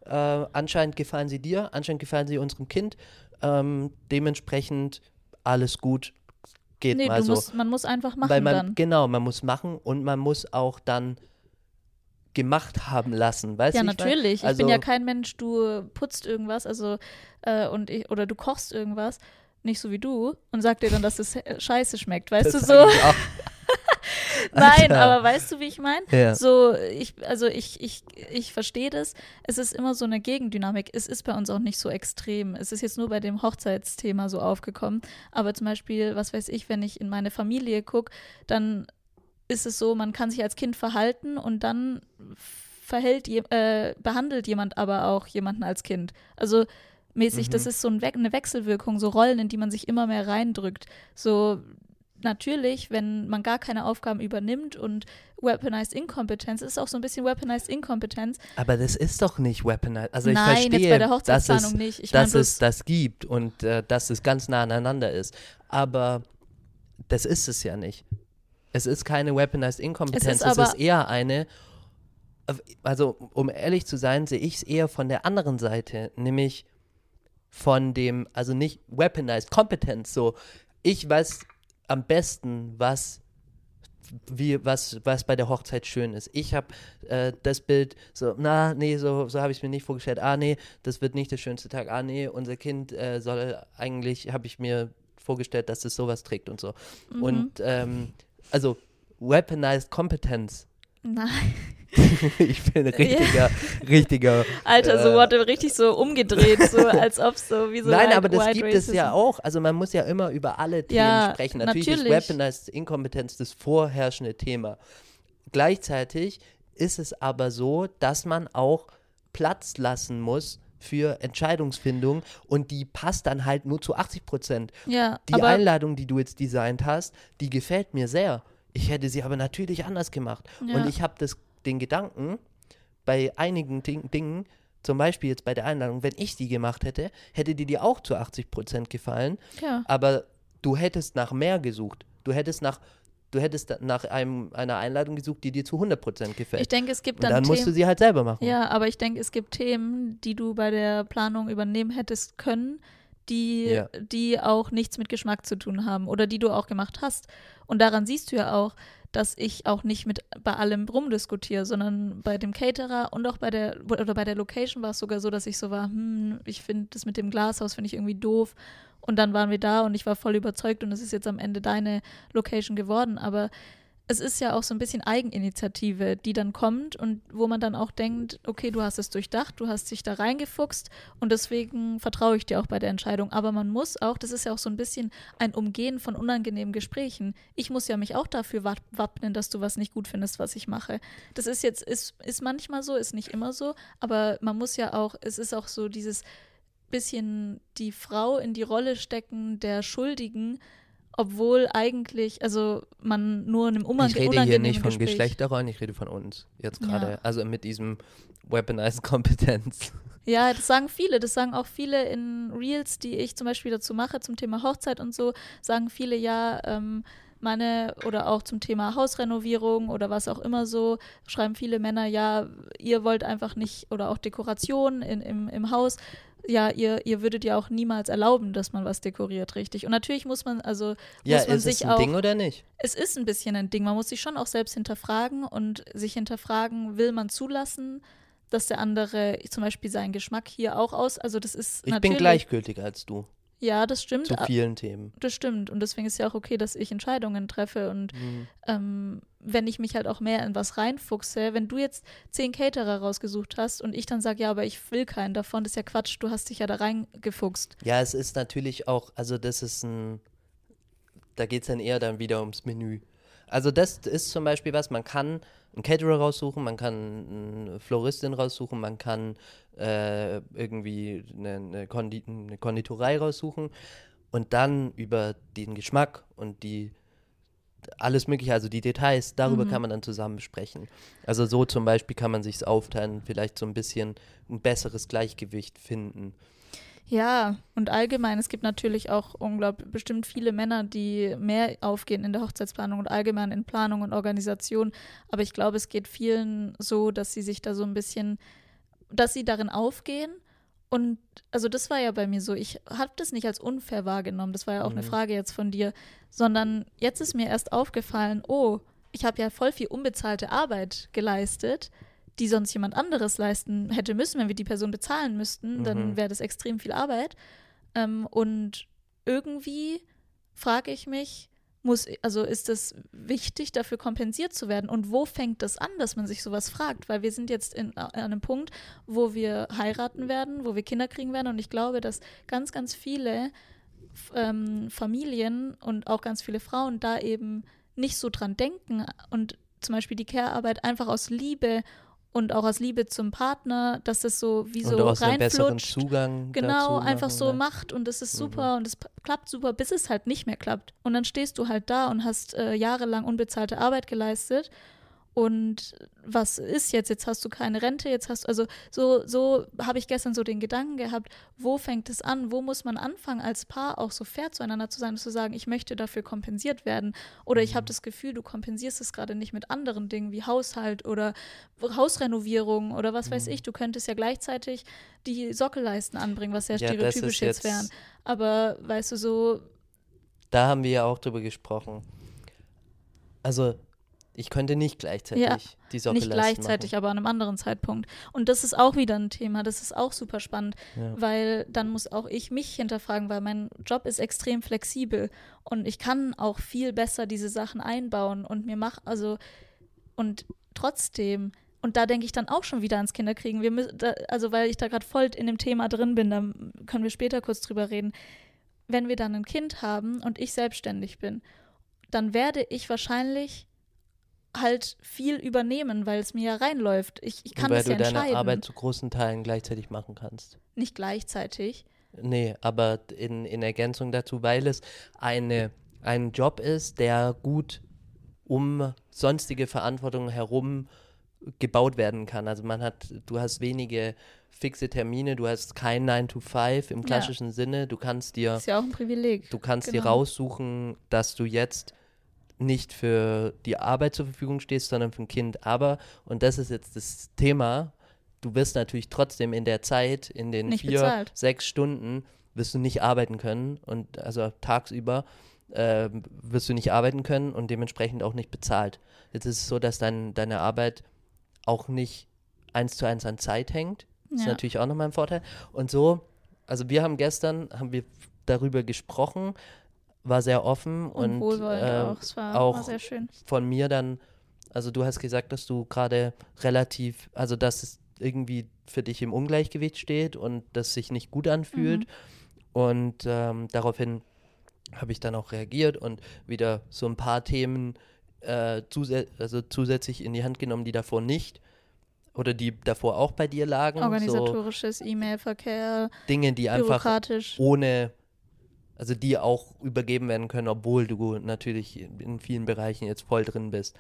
Anscheinend gefallen sie dir, anscheinend gefallen sie unserem Kind. Dementsprechend alles gut. Geht Nee, mal so. man muss einfach machen Weil man, dann. genau, man muss machen und man muss auch dann gemacht haben lassen, weißt Ja, du? wie ich mein? natürlich. Also, Ich bin ja kein Mensch, du putzt irgendwas, oder du kochst irgendwas, nicht so wie du, und sag dir dann, dass es scheiße schmeckt, weißt das du sag so? ich auch. Nein, Alter. aber weißt du, wie ich meine? Ja. So, ich verstehe das. Es ist immer so eine Gegendynamik. Es ist bei uns auch nicht so extrem. Es ist jetzt nur bei dem Hochzeitsthema so aufgekommen. Aber zum Beispiel, was weiß ich, wenn ich in meine Familie gucke, dann ist es so, man kann sich als Kind verhalten und dann behandelt jemand aber auch jemanden als Kind. Also mäßig, das ist so eine Wechselwirkung, so Rollen, in die man sich immer mehr reindrückt. So natürlich, wenn man gar keine Aufgaben übernimmt und Weaponized Inkompetenz ist auch so ein bisschen Weaponized Inkompetenz. Aber das ist doch nicht weaponized. Also ich Nein, verstehe, jetzt bei der Hochzeitsplanung nicht. Ich dass mein es das gibt und dass es ganz nah aneinander ist. Aber das ist es ja nicht. Es ist keine Weaponized Inkompetenz, es ist eher eine, also um ehrlich zu sein, sehe ich es eher von der anderen Seite, nämlich von dem, also nicht Weaponized Kompetenz, so ich weiß am besten, was bei der Hochzeit schön ist. Ich habe das Bild so, so habe ich es mir nicht vorgestellt. Nee, das wird nicht der schönste Tag. Nee, unser Kind soll eigentlich, habe ich mir vorgestellt, dass es sowas trägt und so. Und also Weaponized Kompetenz. Nein. Ich bin richtiger. Alter, so wurde richtig so umgedreht, so als ob so wie so. Nein, like aber das White gibt Racism. es ja auch. Also man muss ja immer über alle Themen sprechen. Natürlich ist Weaponized Inkompetenz das vorherrschende Thema. Gleichzeitig ist es aber so, dass man auch Platz lassen muss für Entscheidungsfindung und die passt dann halt nur zu 80%. Ja, die Einladung, die du jetzt designt hast, die gefällt mir sehr. Ich hätte sie aber natürlich anders gemacht. Ja. Und ich habe den Gedanken, bei einigen Dingen, zum Beispiel jetzt bei der Einladung, wenn ich die gemacht hätte, hätte die dir auch zu 80% gefallen. Ja. Aber du hättest nach mehr gesucht. Du hättest nach einer Einladung gesucht, die dir zu 100% gefällt. Ich denke, es gibt dann dann musst du sie halt selber machen. Ja, aber ich denke, es gibt Themen, die du bei der Planung übernehmen hättest können, die auch nichts mit Geschmack zu tun haben oder die du auch gemacht hast. Und daran siehst du ja auch, dass ich auch nicht bei allem rumdiskutiere, sondern bei dem Caterer und auch bei der Location war es sogar so, dass ich so war, ich finde das mit dem Glashaus finde ich irgendwie doof. Und dann waren wir da und ich war voll überzeugt und es ist jetzt am Ende deine Location geworden. Aber es ist ja auch so ein bisschen Eigeninitiative, die dann kommt und wo man dann auch denkt, okay, du hast es durchdacht, du hast dich da reingefuchst und deswegen vertraue ich dir auch bei der Entscheidung. Aber man muss auch, das ist ja auch so ein bisschen ein Umgehen von unangenehmen Gesprächen. Ich muss ja mich auch dafür wappnen, dass du was nicht gut findest, was ich mache. Das ist manchmal so, ist nicht immer so, aber man muss ja auch, es ist auch so dieses bisschen die Frau in die Rolle stecken der Schuldigen, obwohl eigentlich, also man nur in einem unangenehmen Ich rede hier nicht von Gespräch. Geschlechterrollen, ich rede von uns jetzt gerade. Ja. Also mit diesem Weaponized Kompetenz. Ja, das sagen viele. Das sagen auch viele in Reels, die ich zum Beispiel dazu mache, zum Thema Hochzeit und so, sagen viele oder auch zum Thema Hausrenovierung oder was auch immer so, schreiben viele Männer, ja, ihr wollt einfach nicht, oder auch Dekoration im Haus, ja, ihr würdet ja auch niemals erlauben, dass man was dekoriert, richtig. Und natürlich muss man ist es ein Ding oder nicht? Es ist ein bisschen ein Ding. Man muss sich schon auch selbst hinterfragen und sich hinterfragen, will man zulassen, dass der andere zum Beispiel seinen Geschmack hier auch also das ist Ich bin gleichgültiger als du. Ja, das stimmt. Zu vielen Themen. Das stimmt. Und deswegen ist ja auch okay, dass ich Entscheidungen treffe. Und wenn ich mich halt auch mehr in was reinfuchse, wenn du jetzt 10 Caterer rausgesucht hast und ich dann sage, ja, aber ich will keinen davon, das ist ja Quatsch, du hast dich ja da reingefuchst. Ja, es ist natürlich auch, also da geht es dann eher dann wieder ums Menü. Also das ist zum Beispiel was, man kann einen Caterer raussuchen, man kann eine Floristin raussuchen, man kann irgendwie eine Konditorei raussuchen und dann über den Geschmack und alles mögliche, also die Details, darüber kann man dann zusammen besprechen. Also so zum Beispiel kann man sich's aufteilen, vielleicht so ein bisschen ein besseres Gleichgewicht finden. Ja, und allgemein, es gibt natürlich auch bestimmt viele Männer, die mehr aufgehen in der Hochzeitsplanung und allgemein in Planung und Organisation. Aber ich glaube, es geht vielen so, dass sie sich da so ein bisschen dass sie darin aufgehen. Und also das war ja bei mir so, ich habe das nicht als unfair wahrgenommen, das war ja auch eine Frage jetzt von dir, sondern jetzt ist mir erst aufgefallen, oh, ich habe ja voll viel unbezahlte Arbeit geleistet, die sonst jemand anderes leisten hätte müssen, wenn wir die Person bezahlen müssten, dann wäre das extrem viel Arbeit. Und irgendwie frage ich mich, ist es wichtig, dafür kompensiert zu werden? Und wo fängt das an, dass man sich sowas fragt? Weil wir sind jetzt an einem Punkt, wo wir heiraten werden, wo wir Kinder kriegen werden. Und ich glaube, dass ganz, ganz viele Familien und auch ganz viele Frauen da eben nicht so dran denken und zum Beispiel die Care-Arbeit einfach aus Liebe und auch aus Liebe zum Partner, dass das so wie so aus einem besseren reinflutscht. Zugang Genau, dazu einfach machen, so ne? macht und es ist super und es klappt super, bis es halt nicht mehr klappt. Und dann stehst du halt da und hast jahrelang unbezahlte Arbeit geleistet. Und was ist jetzt? Jetzt hast du keine Rente, jetzt hast du, also so habe ich gestern so den Gedanken gehabt, wo fängt es an? Wo muss man anfangen, als Paar auch so fair zueinander zu sein und zu sagen, ich möchte dafür kompensiert werden? Oder ich habe das Gefühl, du kompensierst es gerade nicht mit anderen Dingen wie Haushalt oder Hausrenovierung oder was weiß ich. Du könntest ja gleichzeitig die Sockelleisten anbringen, was sehr stereotypisch jetzt wären. Aber weißt du, so. Da haben wir ja auch drüber gesprochen. Also ich könnte nicht gleichzeitig die Sockelleisten nicht gleichzeitig, machen. aber an einem anderen Zeitpunkt. Und das ist auch wieder ein Thema, das ist auch super spannend, weil dann muss auch ich mich hinterfragen, weil mein Job ist extrem flexibel und ich kann auch viel besser diese Sachen einbauen und und trotzdem, und da denke ich dann auch schon wieder ans Kinderkriegen, weil ich da gerade voll in dem Thema drin bin, da können wir später kurz drüber reden. Wenn wir dann ein Kind haben und ich selbstständig bin, dann werde ich wahrscheinlich halt viel übernehmen, weil es mir ja reinläuft. Ich kann das ja entscheiden. Weil du deine Arbeit zu großen Teilen gleichzeitig machen kannst. Nicht gleichzeitig. Nee, aber in Ergänzung dazu, weil es ein Job ist, der gut um sonstige Verantwortung herum gebaut werden kann. Also du hast wenige fixe Termine, du hast kein 9-to-5 im klassischen Sinne. Du kannst dir, das ist ja auch ein Privileg. Du kannst dir raussuchen, dass du jetzt nicht für die Arbeit zur Verfügung stehst, sondern für ein Kind. Aber, und das ist jetzt das Thema, du wirst natürlich trotzdem in der Zeit, in den 4-6 Stunden, wirst du nicht arbeiten können. Und also tagsüber wirst du nicht arbeiten können und dementsprechend auch nicht bezahlt. Jetzt ist es so, dass deine Arbeit auch nicht 1:1 an Zeit hängt. Das ist natürlich auch nochmal ein Vorteil. Und so, also haben wir darüber gesprochen, war sehr offen und wohlwollend auch. Es war sehr schön. Von mir dann, also du hast gesagt, dass du gerade dass es irgendwie für dich im Ungleichgewicht steht und das sich nicht gut anfühlt. Und daraufhin habe ich dann auch reagiert und wieder so ein paar Themen zusätzlich in die Hand genommen, die davor nicht oder die davor auch bei dir lagen. Organisatorisches, E-Mail-Verkehr, Dinge, die einfach bürokratisch. Also die auch übergeben werden können, obwohl du natürlich in vielen Bereichen jetzt voll drin bist.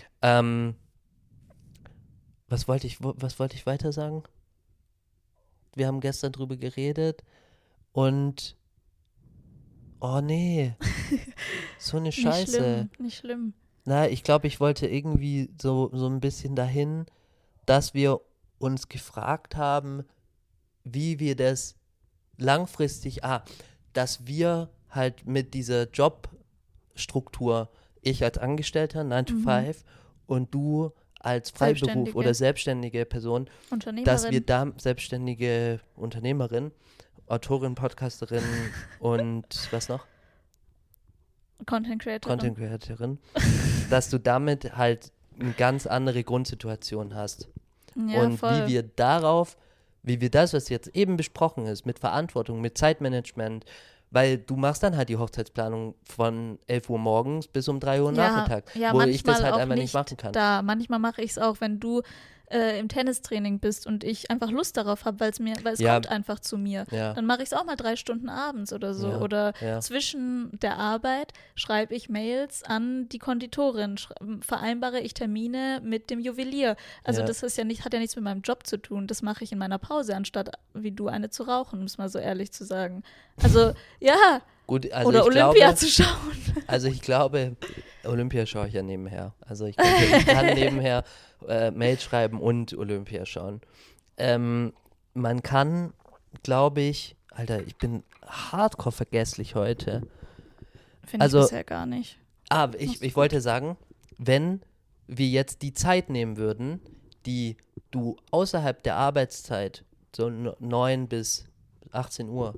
Was wollte ich weiter sagen? Wir haben gestern drüber geredet und oh nee, so eine Scheiße. Nicht schlimm. Na, ich glaube, ich wollte irgendwie so ein bisschen dahin, dass wir uns gefragt haben, wie wir das langfristig, dass wir halt mit dieser Jobstruktur, ich als Angestellter, 9-to-5 und du als Freiberuf oder selbstständige Person, dass wir da selbstständige Unternehmerin, Autorin, Podcasterin und was noch? Content Creatorin, dass du damit halt eine ganz andere Grundsituation hast. Ja, und voll. wie wir das, was jetzt eben besprochen ist, mit Verantwortung, mit Zeitmanagement, weil du machst dann halt die Hochzeitsplanung von 11 Uhr morgens bis um 3 Uhr Nachmittag, wo ich das halt einfach nicht machen kann. Manchmal mache ich es auch, wenn du im Tennistraining bist und ich einfach Lust darauf habe, weil es kommt einfach zu mir. Ja. Dann mache ich es auch mal 3 Stunden abends oder so. Ja. Oder zwischen der Arbeit schreibe ich Mails an die Konditorin, vereinbare ich Termine mit dem Juwelier. Also das ist hat ja nichts mit meinem Job zu tun. Das mache ich in meiner Pause, anstatt wie du eine zu rauchen, um es mal so ehrlich zu sagen. Also ja. Gut, also oder Olympia zu schauen. Also ich glaube, Olympia schaue ich ja nebenher. Also ich kann nebenher Mail schreiben und Olympia schauen. man kann, glaube ich, Alter, ich bin hardcore vergesslich heute. Finde Also- ich bisher gar nicht. Ich wollte sagen, wenn wir jetzt die Zeit nehmen würden, die du außerhalb der Arbeitszeit, so 9 bis 18 Uhr,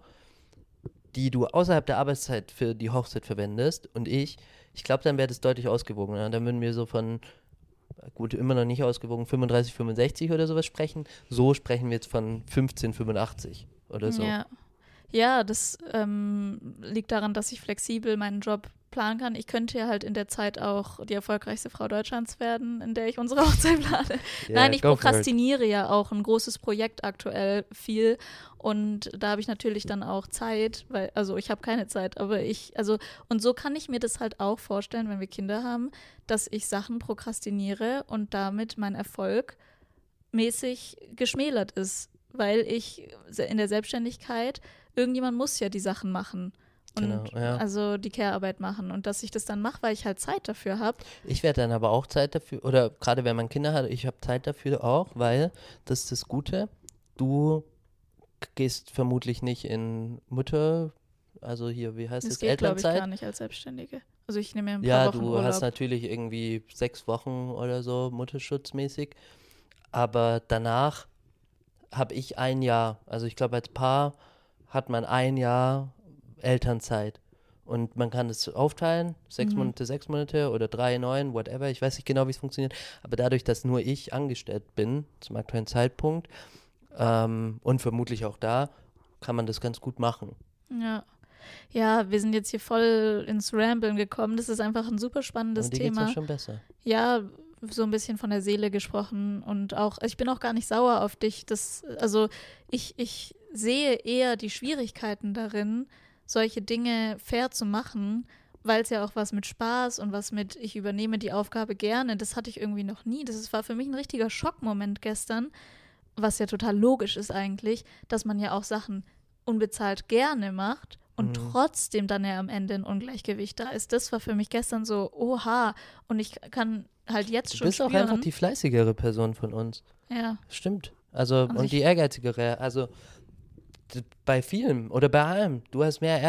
die du außerhalb der Arbeitszeit für die Hochzeit verwendest und ich glaube, dann wäre das deutlich ausgewogener. Dann würden wir so von, gut, immer noch nicht ausgewogen, 35, 65 oder sowas sprechen. So sprechen wir jetzt von 15, 85 oder so. Ja, das liegt daran, dass ich flexibel meinen Job planen kann. Ich könnte ja halt in der Zeit auch die erfolgreichste Frau Deutschlands werden, in der ich unsere Hochzeit plane. Nein, ich go for it. prokrastiniere ja auch ein großes Projekt aktuell viel und da habe ich natürlich dann auch Zeit, weil, also ich habe keine Zeit, aber und so kann ich mir das halt auch vorstellen, wenn wir Kinder haben, dass ich Sachen prokrastiniere und damit mein Erfolg mäßig geschmälert ist, weil ich in der Selbstständigkeit, irgendjemand muss ja die Sachen machen. Und Genau, ja. also die Care-Arbeit machen und dass ich das dann mache, weil ich halt Zeit dafür habe. Ich werde dann aber auch Zeit dafür, oder gerade wenn man Kinder hat, ich habe Zeit dafür auch, weil das ist das Gute, du gehst vermutlich nicht in Mutter, also hier, wie heißt Das es, geht, glaube ich, Elternzeit? gar nicht als Selbstständige. Also ich nehme mir ein paar Ja, Wochen du Urlaub. hast natürlich irgendwie 6 Wochen oder so mutterschutzmäßig, aber danach habe ich ein Jahr, also ich glaube als Paar hat man ein Jahr Elternzeit und man kann es aufteilen, 6 Monate, 6 Monate oder 3, 9, whatever, ich weiß nicht genau, wie es funktioniert, aber dadurch, dass nur ich angestellt bin zum aktuellen Zeitpunkt und vermutlich auch da, kann man das ganz gut machen. Ja. Ja, wir sind jetzt hier voll ins Ramblen gekommen. Das ist einfach ein super spannendes Aber dir geht's Thema. doch schon besser. Ja, so ein bisschen von der Seele gesprochen und auch, ich bin auch gar nicht sauer auf dich. Also ich sehe eher die Schwierigkeiten darin, solche Dinge fair zu machen, weil es ja auch was mit Spaß und was mit, ich übernehme die Aufgabe gerne, das hatte ich irgendwie noch nie. War für mich ein richtiger Schockmoment gestern, was ja total logisch ist eigentlich, dass man ja auch Sachen unbezahlt gerne macht und trotzdem dann ja am Ende ein Ungleichgewicht da ist. Das war für mich gestern so, oha, und ich kann halt jetzt Du schon bist auch spüren. einfach die fleißigere Person von uns. Ja. Stimmt. Also, Und und die ehrgeizigere. Also, bei vielem oder bei allem. Du hast mehr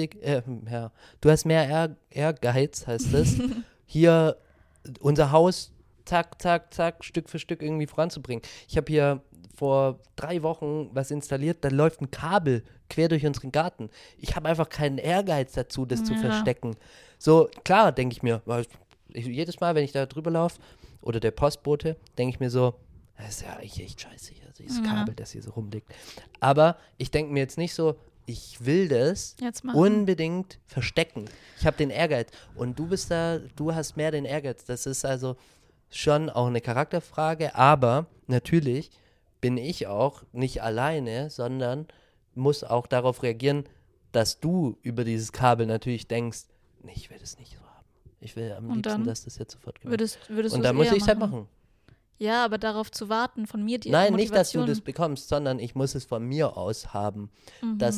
du hast mehr Ehrgeiz, heißt es, hier unser Haus zack, zack, zack, Stück für Stück irgendwie voranzubringen. Ich habe hier vor 3 Wochen was installiert, da läuft ein Kabel quer durch unseren Garten. Ich habe einfach keinen Ehrgeiz dazu, das zu verstecken. So, klar, denke ich mir, jedes Mal, wenn ich da drüber laufe, oder der Postbote, denke ich mir so, das ist ja eigentlich echt scheiße hier, dieses Kabel, das hier so rumliegt. Aber ich denke mir jetzt nicht so, ich will das Jetzt machen. unbedingt verstecken. Ich habe den Ehrgeiz. Und du hast mehr den Ehrgeiz. Das ist also schon auch eine Charakterfrage, aber natürlich bin ich auch nicht alleine, sondern muss auch darauf reagieren, dass du über dieses Kabel natürlich denkst, nee, ich will das nicht so haben. Ich will am Und liebsten, dann dass das jetzt sofort gemacht Würdest wird. du Und dann muss ich es halt machen. Ja, aber darauf zu warten, von mir die Nein, nicht, dass du Motivation. das bekommst, sondern ich muss es von mir aus haben, dass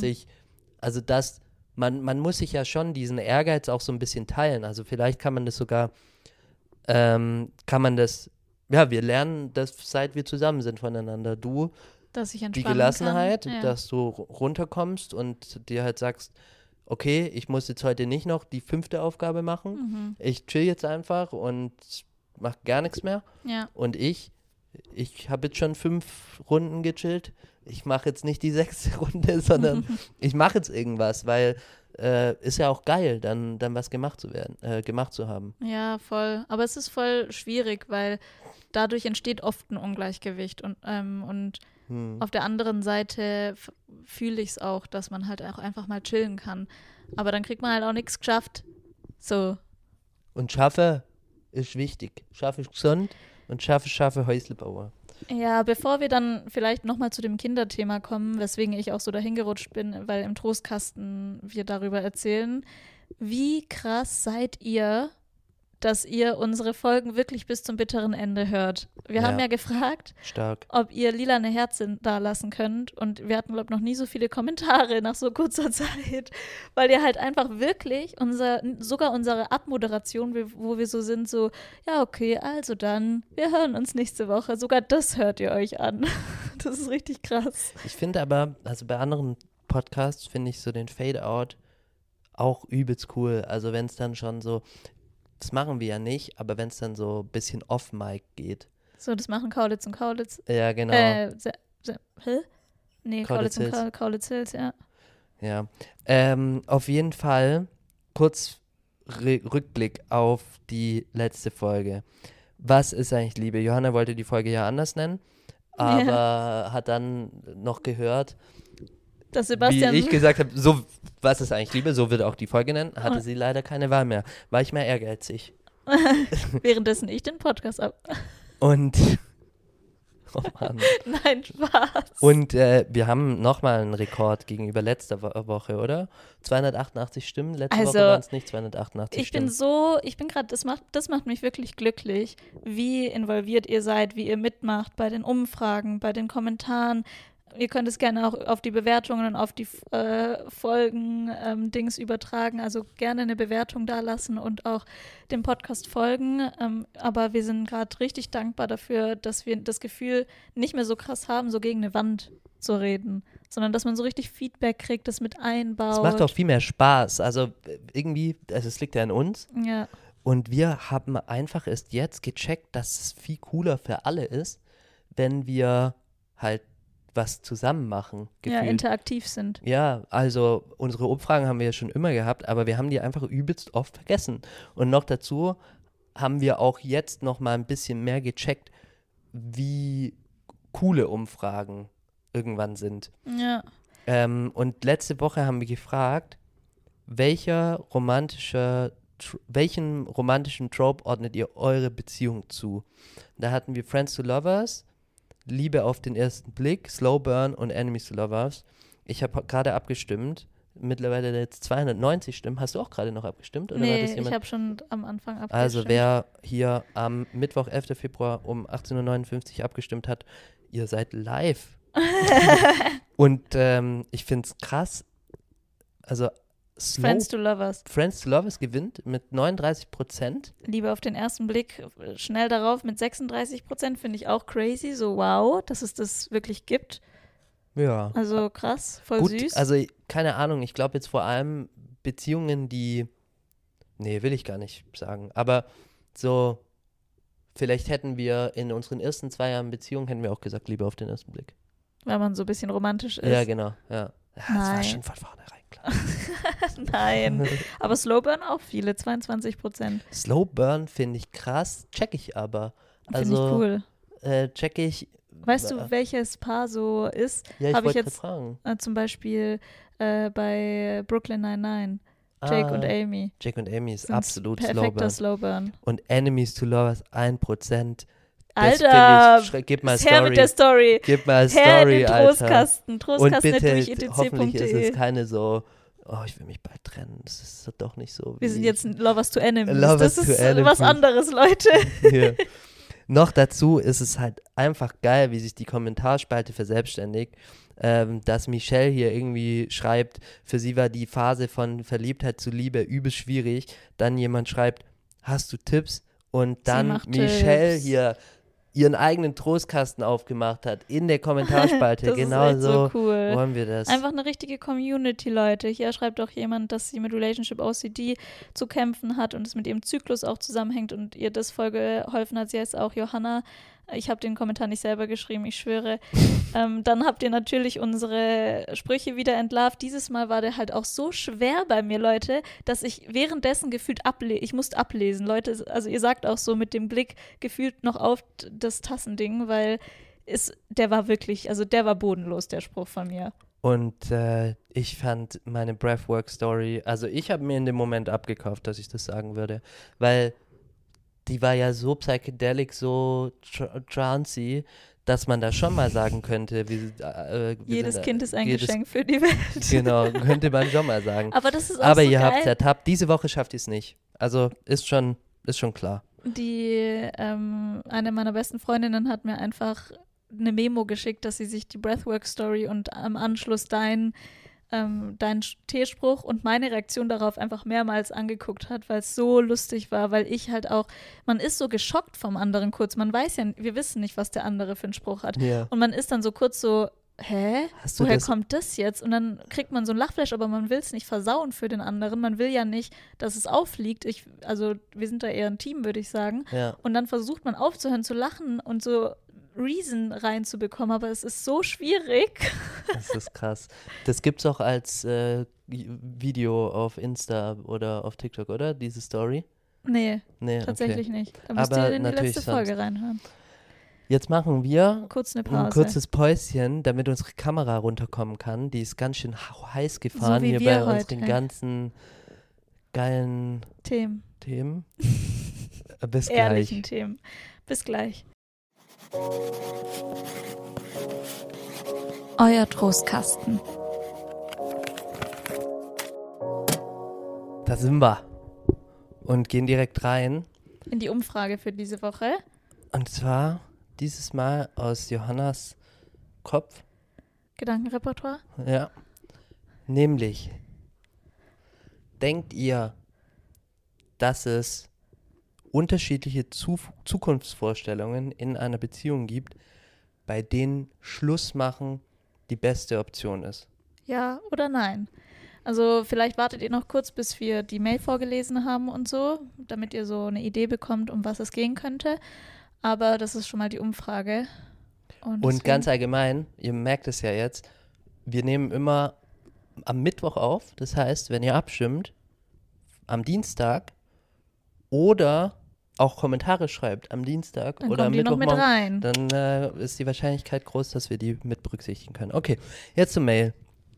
man muss sich ja schon diesen Ehrgeiz auch so ein bisschen teilen. Also vielleicht kann man das sogar, wir lernen das, seit wir zusammen sind voneinander. Du, dass ich die entspannen Gelassenheit, kann. Ja. dass du runterkommst und dir halt sagst, okay, ich muss jetzt heute nicht noch die 5. Aufgabe machen. Ich chill jetzt einfach und mach gar nichts mehr. Ja. Und ich habe jetzt schon 5 Runden gechillt. Ich mache jetzt nicht die 6. Runde, sondern ich mache jetzt irgendwas, weil ist ja auch geil, dann was gemacht zu haben. Ja, voll. Aber es ist voll schwierig, weil dadurch entsteht oft ein Ungleichgewicht. Und auf der anderen Seite fühle ich es auch, dass man halt auch einfach mal chillen kann. Aber dann kriegt man halt auch nichts geschafft. So. Und schaffe ist wichtig. Schaffe ist gesund und schaffe Häuslebauer. Ja, bevor wir dann vielleicht nochmal zu dem Kinderthema kommen, weswegen ich auch so dahin gerutscht bin, weil im Trostkasten wir darüber erzählen, wie krass seid ihr dass ihr unsere Folgen wirklich bis zum bitteren Ende hört. Wir haben ja gefragt, Stark. ob ihr lilane Herzen da lassen könnt. Und wir hatten, glaube ich, noch nie so viele Kommentare nach so kurzer Zeit, weil ihr halt einfach wirklich sogar unsere Abmoderation, wo wir so sind, so, ja, okay, also dann, wir hören uns nächste Woche. Sogar das hört ihr euch an. Das ist richtig krass. Ich finde aber, also bei anderen Podcasts finde ich so den Fade-Out auch übelst cool. Also wenn es dann schon so, das machen wir ja nicht, aber wenn es dann so ein bisschen off-Mic geht. So, das machen Kaulitz und Kaulitz. Ja, genau. Hä? Nee, Kaulitz und Kaulitz, ja. Ja. Auf jeden Fall kurz Rückblick auf die letzte Folge. Was ist eigentlich Liebe? Johanna wollte die Folge ja anders nennen, aber hat dann noch gehört, dass Sebastian, wie ich gesagt habe, so, was ist eigentlich Liebe? So wird auch die Folge nennen. Hatte sie leider keine Wahl mehr. War ich mehr ehrgeizig. währenddessen ich den Podcast ab. Und, oh Mann. Nein, Spaß. Und wir haben nochmal einen Rekord gegenüber letzter Woche, oder? 288 Stimmen. Letzte Woche waren es nicht 288 Stimmen. Das macht mich wirklich glücklich, wie involviert ihr seid, wie ihr mitmacht bei den Umfragen, bei den Kommentaren. Ihr könnt es gerne auch auf die Bewertungen und auf die Folgen-Dings übertragen. Also gerne eine Bewertung da lassen und auch dem Podcast folgen. Aber wir sind gerade richtig dankbar dafür, dass wir das Gefühl nicht mehr so krass haben, so gegen eine Wand zu reden, sondern dass man so richtig Feedback kriegt, das mit einbaut. Es macht auch viel mehr Spaß. Also irgendwie, also es liegt ja an uns. Ja. Und wir haben einfach erst jetzt gecheckt, dass es viel cooler für alle ist, wenn wir halt was zusammen machen. Ja, interaktiv sind. Ja, also unsere Umfragen haben wir ja schon immer gehabt, aber wir haben die einfach übelst oft vergessen. Und noch dazu haben wir auch jetzt noch mal ein bisschen mehr gecheckt, wie coole Umfragen irgendwann sind. Ja. Und letzte Woche haben wir gefragt, welchen romantischen Trope ordnet ihr eure Beziehung zu? Da hatten wir Friends to Lovers, Liebe auf den ersten Blick, Slow Burn und Enemies to Lovers. Ich habe gerade abgestimmt. Mittlerweile jetzt 290 Stimmen. Hast du auch gerade noch abgestimmt? Oder war das jemand? Ich habe schon am Anfang abgestimmt. Also wer hier am Mittwoch, 11. Februar um 18.59 Uhr abgestimmt hat, ihr seid live. Und ich finde es krass. Also Friends to Lovers. Friends to Lovers gewinnt mit 39%. Liebe auf den ersten Blick, schnell darauf mit 36%, finde ich auch crazy. So wow, dass es das wirklich gibt. Ja. Also krass, voll gut, süß. Also keine Ahnung, ich glaube jetzt vor allem Beziehungen, nee, will ich gar nicht sagen, aber so, vielleicht hätten wir in unseren ersten 2 Jahren Beziehung, hätten wir auch gesagt, Liebe auf den ersten Blick. Weil man so ein bisschen romantisch ist. Ja, genau, ja. Das war schon von vornherein klar. Nein, aber Slow Burn auch viele, 22%. Slow Burn finde ich krass, check ich aber. Finde ich cool. Check ich. Weißt du, welches Paar so ist? Ja, ich wollte jetzt fragen. Zum Beispiel bei Brooklyn Nine-Nine. Jake und Amy. Jake und Amy ist Sind's absolut perfekter Slow Burn. Und Enemies to Lovers 1%. Alter, gib mal her mit der Story. Gib mal her Story, in den Trostkasten. Und bitte, etc.de. hoffentlich ist es keine so, oh, ich will mich bald trennen. Das ist doch nicht so. Wir sind jetzt Lovers to Enemies. Lovers das to ist Enemies. Was anderes, Leute. Ja. Noch dazu ist es halt einfach geil, wie sich die Kommentarspalte verselbstständigt, dass Michelle hier irgendwie schreibt, für sie war die Phase von Verliebtheit zu Liebe übelst schwierig. Dann jemand schreibt, hast du Tipps? Und dann Michelle Tipps. hier ihren eigenen Trostkasten aufgemacht hat in der Kommentarspalte. Das genau ist echt so cool. wollen wir das. Einfach eine richtige Community, Leute. Hier schreibt auch jemand, dass sie mit Relationship OCD zu kämpfen hat und es mit ihrem Zyklus auch zusammenhängt und ihr das voll geholfen hat. Sie heißt auch Johanna. Ich habe den Kommentar nicht selber geschrieben, ich schwöre. Dann habt ihr natürlich unsere Sprüche wieder entlarvt. Dieses Mal war der halt auch so schwer bei mir, Leute, dass ich währenddessen gefühlt ich musste ablesen. Leute, also ihr sagt auch so mit dem Blick gefühlt noch auf das Tassending, weil der war wirklich, also der war bodenlos, der Spruch von mir. Und ich fand meine Breathwork-Story, also ich habe mir in dem Moment abgekauft, dass ich das sagen würde, weil die war ja so psychedelic, so trancy, dass man da schon mal sagen könnte, jedes Kind ist ein Geschenk für die Welt. Genau, könnte man schon mal sagen. Aber das ist auch Aber so ihr geil. habt es ertappt. Diese Woche schafft ihr es nicht. Also ist schon ist schon klar. Eine meiner besten Freundinnen hat mir einfach eine Memo geschickt, dass sie sich die Breathwork-Story und am Anschluss dein T-Spruch und meine Reaktion darauf einfach mehrmals angeguckt hat, weil es so lustig war, weil ich halt auch, man ist so geschockt vom anderen kurz, man weiß ja, wir wissen nicht, was der andere für einen Spruch hat. Ja. Und man ist dann so kurz so, hä? Hast du Woher das- kommt das jetzt? Und dann kriegt man so ein Lachflash, aber man will es nicht versauen für den anderen. Man will ja nicht, dass es auffliegt. Also wir sind da eher ein Team, würde ich sagen. Ja. Und dann versucht man aufzuhören zu lachen und so Reason reinzubekommen, aber es ist so schwierig. Das ist krass. Das gibt's auch als Video auf Insta oder auf TikTok, oder? Diese Story? Nee, Nee, tatsächlich okay. nicht. Da müsst Aber ihr in die natürlich letzte Folge reinhören. Jetzt machen wir Kurz eine ein Pause. kurzes Päuschen, damit unsere Kamera runterkommen kann. Die ist ganz schön heiß gefahren wie hier wir bei heute. unseren ganzen geilen Themen. Themen. Bis Ehrlichen gleich. Themen. Bis gleich. Euer Trostkasten. Da sind wir. Und gehen direkt rein. In die Umfrage für diese Woche. Und zwar dieses Mal aus Johannas Kopf. Gedankenrepertoire. Ja. Nämlich, denkt ihr, dass es unterschiedliche Zukunftsvorstellungen in einer Beziehung gibt, bei denen Schluss machen die beste Option ist? Ja oder nein? Also vielleicht wartet ihr noch kurz, bis wir die Mail vorgelesen haben und so, damit ihr so eine Idee bekommt, um was es gehen könnte. Aber das ist schon mal die Umfrage. Und deswegen- ganz allgemein, ihr merkt es ja jetzt, wir nehmen immer am Mittwoch auf. Das heißt, wenn ihr abstimmt, am Dienstag oder auch Kommentare schreibt am Dienstag dann oder am kommen die noch mit Mittwochmorgen, rein. dann ist die Wahrscheinlichkeit groß, dass wir die mit berücksichtigen können. Okay, jetzt zur Mail.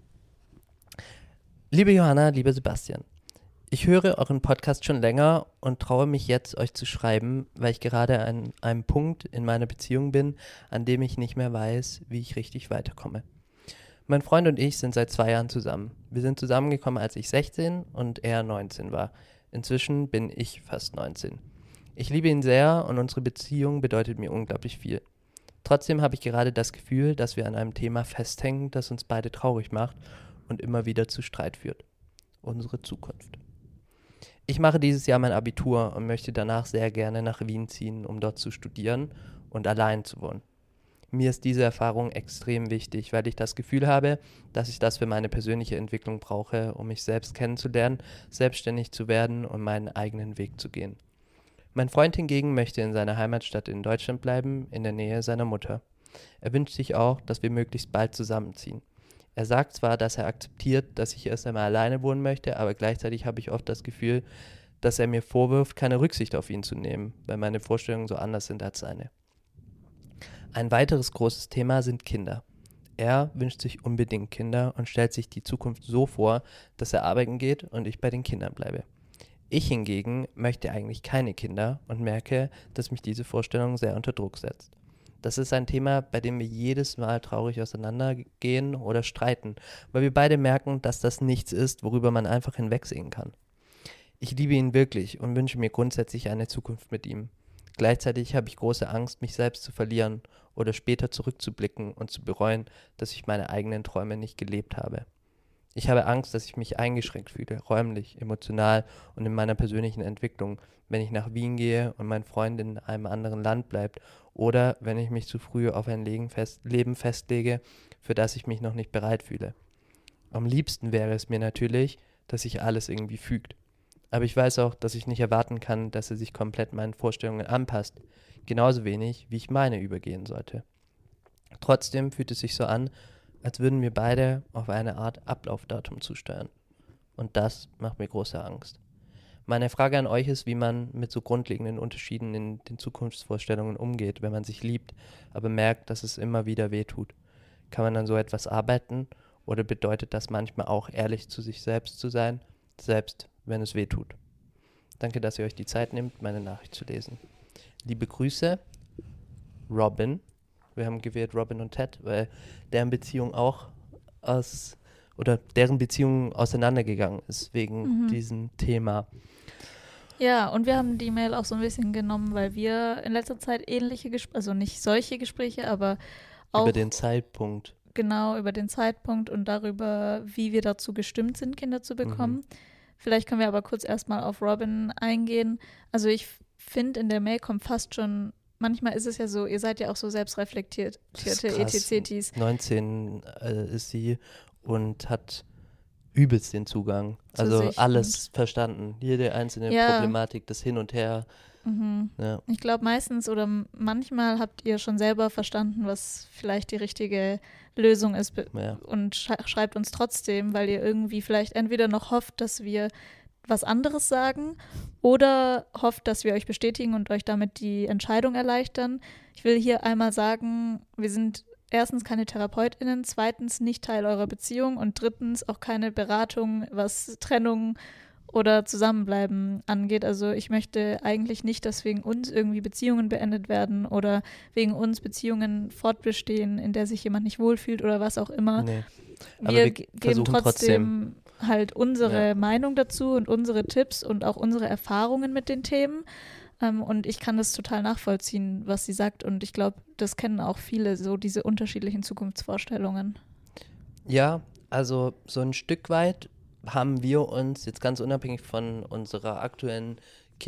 Liebe Johanna, lieber Sebastian, ich höre euren Podcast schon länger und traue mich jetzt, euch zu schreiben, weil ich gerade an einem Punkt in meiner Beziehung bin, an dem ich nicht mehr weiß, wie ich richtig weiterkomme. Mein Freund und ich sind seit 2 Jahren zusammen. Wir sind zusammengekommen, als ich 16 und er 19 war. Inzwischen bin ich fast 19. Ich liebe ihn sehr und unsere Beziehung bedeutet mir unglaublich viel. Trotzdem habe ich gerade das Gefühl, dass wir an einem Thema festhängen, das uns beide traurig macht und immer wieder zu Streit führt. Unsere Zukunft. Ich mache dieses Jahr mein Abitur und möchte danach sehr gerne nach Wien ziehen, um dort zu studieren und allein zu wohnen. Mir ist diese Erfahrung extrem wichtig, weil ich das Gefühl habe, dass ich das für meine persönliche Entwicklung brauche, um mich selbst kennenzulernen, selbstständig zu werden und meinen eigenen Weg zu gehen. Mein Freund hingegen möchte in seiner Heimatstadt in Deutschland bleiben, in der Nähe seiner Mutter. Er wünscht sich auch, dass wir möglichst bald zusammenziehen. Er sagt zwar, dass er akzeptiert, dass ich erst einmal alleine wohnen möchte, aber gleichzeitig habe ich oft das Gefühl, dass er mir vorwirft, keine Rücksicht auf ihn zu nehmen, weil meine Vorstellungen so anders sind als seine. Ein weiteres großes Thema sind Kinder. Er wünscht sich unbedingt Kinder und stellt sich die Zukunft so vor, dass er arbeiten geht und ich bei den Kindern bleibe. Ich hingegen möchte eigentlich keine Kinder und merke, dass mich diese Vorstellung sehr unter Druck setzt. Das ist ein Thema, bei dem wir jedes Mal traurig auseinandergehen oder streiten, weil wir beide merken, dass das nichts ist, worüber man einfach hinwegsehen kann. Ich liebe ihn wirklich und wünsche mir grundsätzlich eine Zukunft mit ihm. Gleichzeitig habe ich große Angst, mich selbst zu verlieren oder später zurückzublicken und zu bereuen, dass ich meine eigenen Träume nicht gelebt habe. Ich habe Angst, dass ich mich eingeschränkt fühle, räumlich, emotional und in meiner persönlichen Entwicklung, wenn ich nach Wien gehe und mein Freund in einem anderen Land bleibt oder wenn ich mich zu früh auf ein Leben festlege, für das ich mich noch nicht bereit fühle. Am liebsten wäre es mir natürlich, dass sich alles irgendwie fügt. Aber ich weiß auch, dass ich nicht erwarten kann, dass er sich komplett meinen Vorstellungen anpasst, genauso wenig, wie ich meine übergehen sollte. Trotzdem fühlt es sich so an, als würden wir beide auf eine Art Ablaufdatum zusteuern. Und das macht mir große Angst. Meine Frage an euch ist, wie man mit so grundlegenden Unterschieden in den Zukunftsvorstellungen umgeht, wenn man sich liebt, aber merkt, dass es immer wieder wehtut. Kann man an so etwas arbeiten oder bedeutet das manchmal auch, ehrlich zu sich selbst zu sein, selbst wenn es wehtut? Danke, dass ihr euch die Zeit nehmt, meine Nachricht zu lesen. Liebe Grüße, Robin. Wir haben gewählt Robin und Ted, weil deren Beziehung auseinandergegangen ist wegen diesem Thema. Ja, und wir haben die Mail auch so ein bisschen genommen, weil wir in letzter Zeit ähnliche Gespräche, also nicht solche Gespräche, aber auch Über den Zeitpunkt. genau über den Zeitpunkt und darüber, wie wir dazu gestimmt sind, Kinder zu bekommen. Vielleicht können wir aber kurz erstmal auf Robin eingehen. Also ich finde, in der Mail kommt fast schon, manchmal ist es ja so, ihr seid ja auch so selbstreflektierte Das ist krass. ETCTs. 19 ist sie und hat übelst den Zugang. Zu Also sich alles verstanden. Jede einzelne Ja. Problematik, das Hin und Her. Ja. Ich glaube, meistens oder manchmal habt ihr schon selber verstanden, was vielleicht die richtige Lösung ist Ja. und schreibt uns trotzdem, weil ihr irgendwie vielleicht entweder noch hofft, dass wir was anderes sagen oder hofft, dass wir euch bestätigen und euch damit die Entscheidung erleichtern. Ich will hier einmal sagen, wir sind erstens keine TherapeutInnen, zweitens nicht Teil eurer Beziehung und drittens auch keine Beratung, was Trennung oder Zusammenbleiben angeht. Also ich möchte eigentlich nicht, dass wegen uns irgendwie Beziehungen beendet werden oder wegen uns Beziehungen fortbestehen, in der sich jemand nicht wohlfühlt oder was auch immer. Nee. Aber Wir wir geben versuchen trotzdem halt unsere Ja. Meinung dazu und unsere Tipps und auch unsere Erfahrungen mit den Themen. Und ich kann das total nachvollziehen, was sie sagt. Und ich glaube, das kennen auch viele, so diese unterschiedlichen Zukunftsvorstellungen. Ja, also so ein Stück weit haben wir uns jetzt ganz unabhängig von unserer aktuellen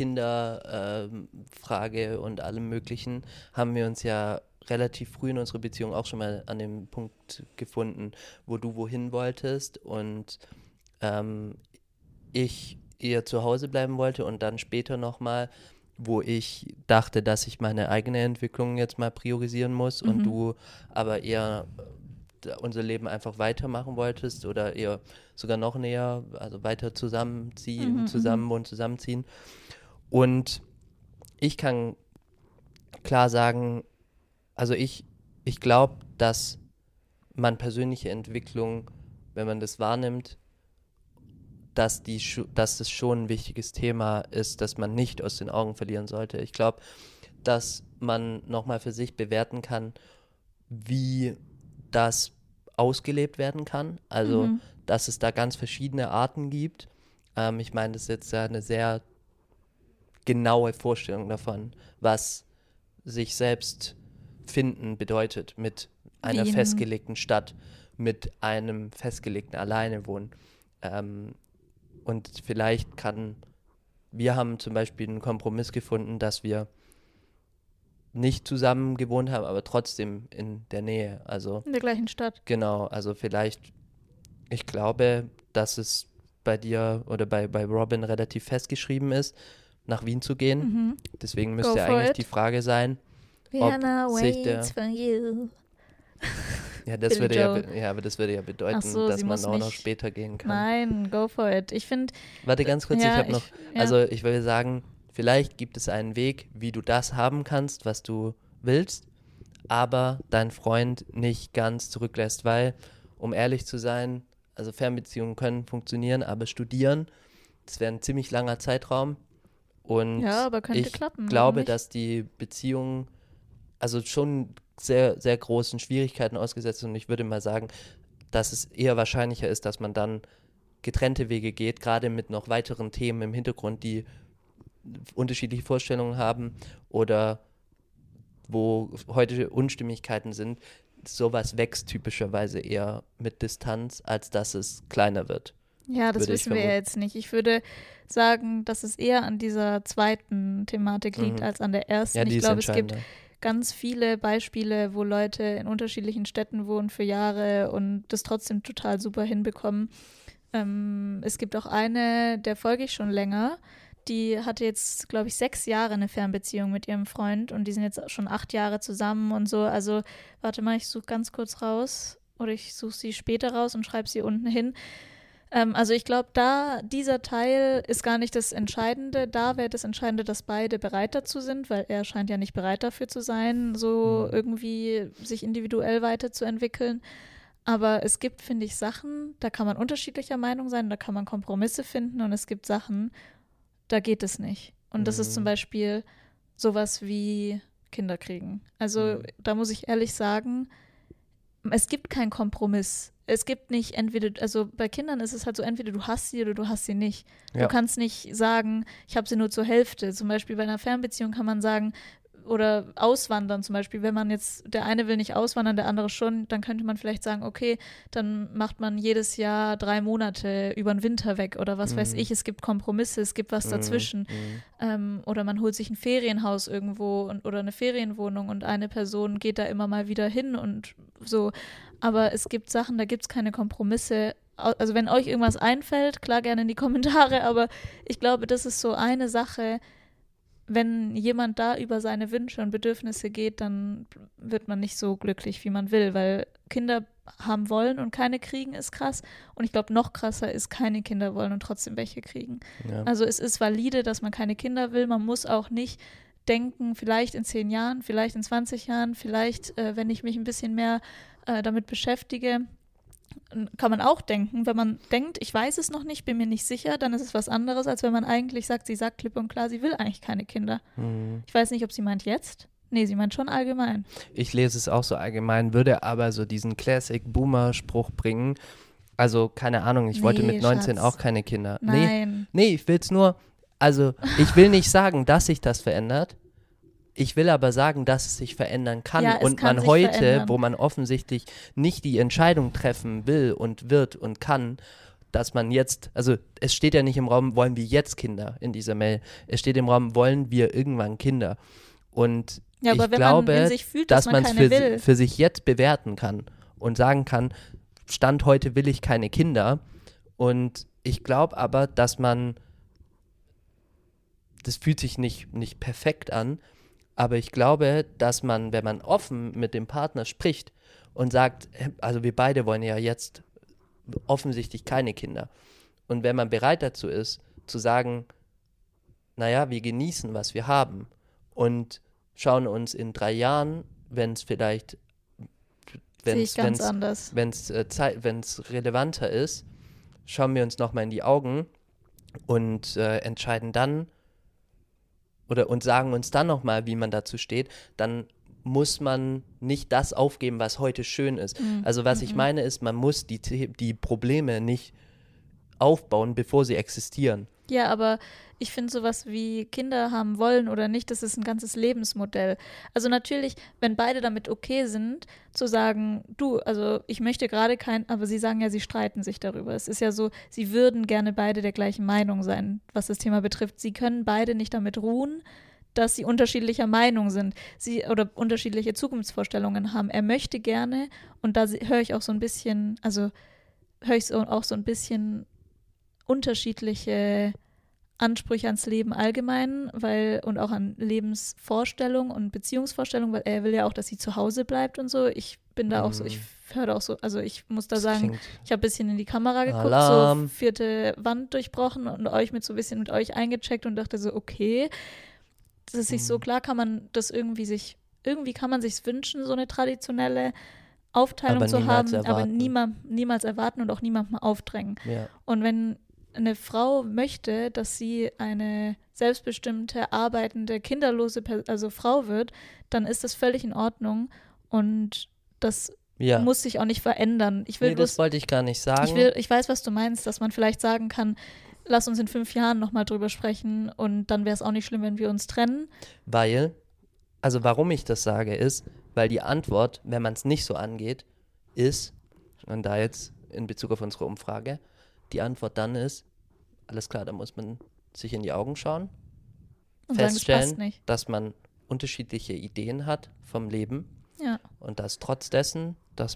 Kinderfrage und allem Möglichen, haben wir uns ja relativ früh in unserer Beziehung auch schon mal an dem Punkt gefunden, wo du wohin wolltest und ich eher zu Hause bleiben wollte und dann später nochmal, wo ich dachte, dass ich meine eigene Entwicklung jetzt mal priorisieren muss und du aber eher unser Leben einfach weitermachen wolltest oder eher sogar noch näher, also weiter zusammenziehen. Und ich kann klar sagen, also ich glaube, dass man persönliche Entwicklung, wenn man das wahrnimmt, dass das schon ein wichtiges Thema ist, das man nicht aus den Augen verlieren sollte. Ich glaube, dass man nochmal für sich bewerten kann, wie das ausgelebt werden kann. Also, dass es da ganz verschiedene Arten gibt. Ich meine, das ist jetzt ja eine sehr genaue Vorstellung davon, was sich selbst finden bedeutet mit einer Wien. festgelegten Stadt, mit einem festgelegten Alleinewohnen. Und vielleicht wir haben zum Beispiel einen Kompromiss gefunden, dass wir nicht zusammen gewohnt haben, aber trotzdem in der Nähe. Also In der gleichen Stadt. genau, also vielleicht, ich glaube, dass es bei dir oder bei Robin relativ festgeschrieben ist, nach Wien zu gehen. Deswegen müsste Go for eigentlich it. die Frage sein, Vienna sich der- waits for you. ja, das Billy würde Joel. aber das würde ja bedeuten, Ach so, dass sie man muss auch noch nicht- später gehen kann. Nein, go for it. Ich finde, Warte ganz kurz, ja, ich habe noch, ja. also ich will sagen, vielleicht gibt es einen Weg, wie du das haben kannst, was du willst, aber dein Freund nicht ganz zurücklässt, weil, um ehrlich zu sein, also Fernbeziehungen können funktionieren, aber studieren, das wäre ein ziemlich langer Zeitraum und Ja, aber könnte ich klappen, warum glaube, nicht? dass die Beziehung also schon sehr, sehr großen Schwierigkeiten ausgesetzt ist und ich würde mal sagen, dass es eher wahrscheinlicher ist, dass man dann getrennte Wege geht, gerade mit noch weiteren Themen im Hintergrund, die unterschiedliche Vorstellungen haben oder wo heute Unstimmigkeiten sind. Sowas wächst typischerweise eher mit Distanz, als dass es kleiner wird. ja, das würde ich wissen wir ja vermuten. jetzt nicht. Ich würde sagen, dass es eher an dieser zweiten Thematik liegt als an der ersten. Ja, die Ich ist glaube, es gibt entscheidender. ganz viele Beispiele, wo Leute in unterschiedlichen Städten wohnen für Jahre und das trotzdem total super hinbekommen. Es gibt auch eine, der folge ich schon länger, die hatte jetzt, glaube ich, 6 Jahre eine Fernbeziehung mit ihrem Freund und die sind jetzt schon 8 Jahre zusammen und so. Also, warte mal, ich suche ganz kurz raus oder ich suche sie später raus und schreibe sie unten hin. Also ich glaube, dieser Teil ist gar nicht das Entscheidende. Da wäre das Entscheidende, dass beide bereit dazu sind, weil er scheint ja nicht bereit dafür zu sein, so irgendwie sich individuell weiterzuentwickeln. Aber es gibt, finde ich, Sachen, da kann man unterschiedlicher Meinung sein, da kann man Kompromisse finden und es gibt Sachen, da geht es nicht. Und das ist zum Beispiel sowas wie Kinder kriegen. Also da muss ich ehrlich sagen, es gibt keinen Kompromiss es gibt nicht entweder, also bei Kindern ist es halt so, entweder du hast sie oder du hast sie nicht. Ja. Du kannst nicht sagen, ich habe sie nur zur Hälfte. Zum Beispiel bei einer Fernbeziehung kann man sagen, oder auswandern zum Beispiel, wenn man jetzt, der eine will nicht auswandern, der andere schon, dann könnte man vielleicht sagen, okay, dann macht man jedes Jahr 3 Monate über den Winter weg oder was weiß ich, es gibt Kompromisse, es gibt was dazwischen. Oder man holt sich ein Ferienhaus irgendwo oder eine Ferienwohnung und eine Person geht da immer mal wieder hin und so. Aber es gibt Sachen, da gibt es keine Kompromisse. Also wenn euch irgendwas einfällt, klar gerne in die Kommentare, aber ich glaube, das ist so eine Sache, wenn jemand da über seine Wünsche und Bedürfnisse geht, dann wird man nicht so glücklich, wie man will, weil Kinder haben wollen und keine kriegen ist krass. Und ich glaube, noch krasser ist, keine Kinder wollen und trotzdem welche kriegen. Ja. Also es ist valide, dass man keine Kinder will. Man muss auch nicht denken, vielleicht in 10 Jahren, vielleicht in 20 Jahren, vielleicht, wenn ich mich ein bisschen mehr damit beschäftige, kann man auch denken, wenn man denkt, ich weiß es noch nicht, bin mir nicht sicher, dann ist es was anderes, als wenn man eigentlich sagt, sie sagt klipp und klar, sie will eigentlich keine Kinder. Ich weiß nicht, ob sie meint jetzt. Nee, sie meint schon allgemein. Ich lese es auch so allgemein, würde aber so diesen Classic-Boomer-Spruch bringen. Also, keine Ahnung, ich wollte mit 19 Schatz. auch keine Kinder. Nein. Nee, ich will es nur, also ich will nicht sagen, dass sich das verändert. Ich will aber sagen, dass es sich verändern kann Ja, es und kann man sich heute, verändern. wo man offensichtlich nicht die Entscheidung treffen will und wird und kann, dass man jetzt, also es steht ja nicht im Raum, wollen wir jetzt Kinder in dieser Mail. Es steht im Raum, wollen wir irgendwann Kinder. Und Ja, aber ich wenn man glaube, in sich fühlt, dass man man es keine will. für sich jetzt bewerten kann und sagen kann, Stand heute will ich keine Kinder. Und ich glaube aber, dass man, das fühlt sich nicht perfekt an, aber ich glaube, dass man, wenn man offen mit dem Partner spricht und sagt, also wir beide wollen ja jetzt offensichtlich keine Kinder. Und wenn man bereit dazu ist, zu sagen, naja, wir genießen, was wir haben und schauen uns in 3 Jahren, wenn es vielleicht, Sehe ich ganz anders. wenn es relevanter ist, schauen wir uns nochmal in die Augen und entscheiden dann und sagen uns dann nochmal, wie man dazu steht, dann muss man nicht das aufgeben, was heute schön ist. Also was ich meine ist, man muss die Probleme nicht aufbauen, bevor sie existieren. Ja, aber ich finde sowas wie Kinder haben wollen oder nicht, das ist ein ganzes Lebensmodell. Also natürlich, wenn beide damit okay sind, zu sagen, du, also ich möchte gerade aber sie sagen ja, sie streiten sich darüber. Es ist ja so, sie würden gerne beide der gleichen Meinung sein, was das Thema betrifft. Sie können beide nicht damit ruhen, dass sie unterschiedlicher Meinung sind, oder unterschiedliche Zukunftsvorstellungen haben. Er möchte gerne, und da höre ich auch so ein bisschen, also höre ich auch so ein bisschen unterschiedliche Ansprüche ans Leben allgemein, und auch an Lebensvorstellung und Beziehungsvorstellung, weil er will ja auch, dass sie zu Hause bleibt und so. Ich bin da auch so, ich höre da auch so, also ich muss da sagen, ich habe ein bisschen in die Kamera geguckt, Alarm. so 4. Wand durchbrochen und euch mit so ein bisschen mit euch eingecheckt und dachte so, okay, das ist sich so, klar kann man das irgendwie kann man sich's wünschen, so eine traditionelle Aufteilung Aber zu niemals haben, aber erwarten. niemals erwarten und auch niemandem aufdrängen. Ja. Und wenn eine Frau möchte, dass sie eine selbstbestimmte, arbeitende, kinderlose Frau wird, dann ist das völlig in Ordnung und das muss sich auch nicht verändern. Das wollte ich gar nicht sagen. Ich weiß, was du meinst, dass man vielleicht sagen kann, lass uns in 5 Jahren nochmal drüber sprechen und dann wäre es auch nicht schlimm, wenn wir uns trennen. Warum ich das sage, ist, weil die Antwort, wenn man es nicht so angeht, ist, und da jetzt in Bezug auf unsere Umfrage, die Antwort dann ist, alles klar, da muss man sich in die Augen schauen, Und sagen, das feststellen, passt nicht. dass man unterschiedliche Ideen hat vom Leben Ja. und dass trotz dessen, dass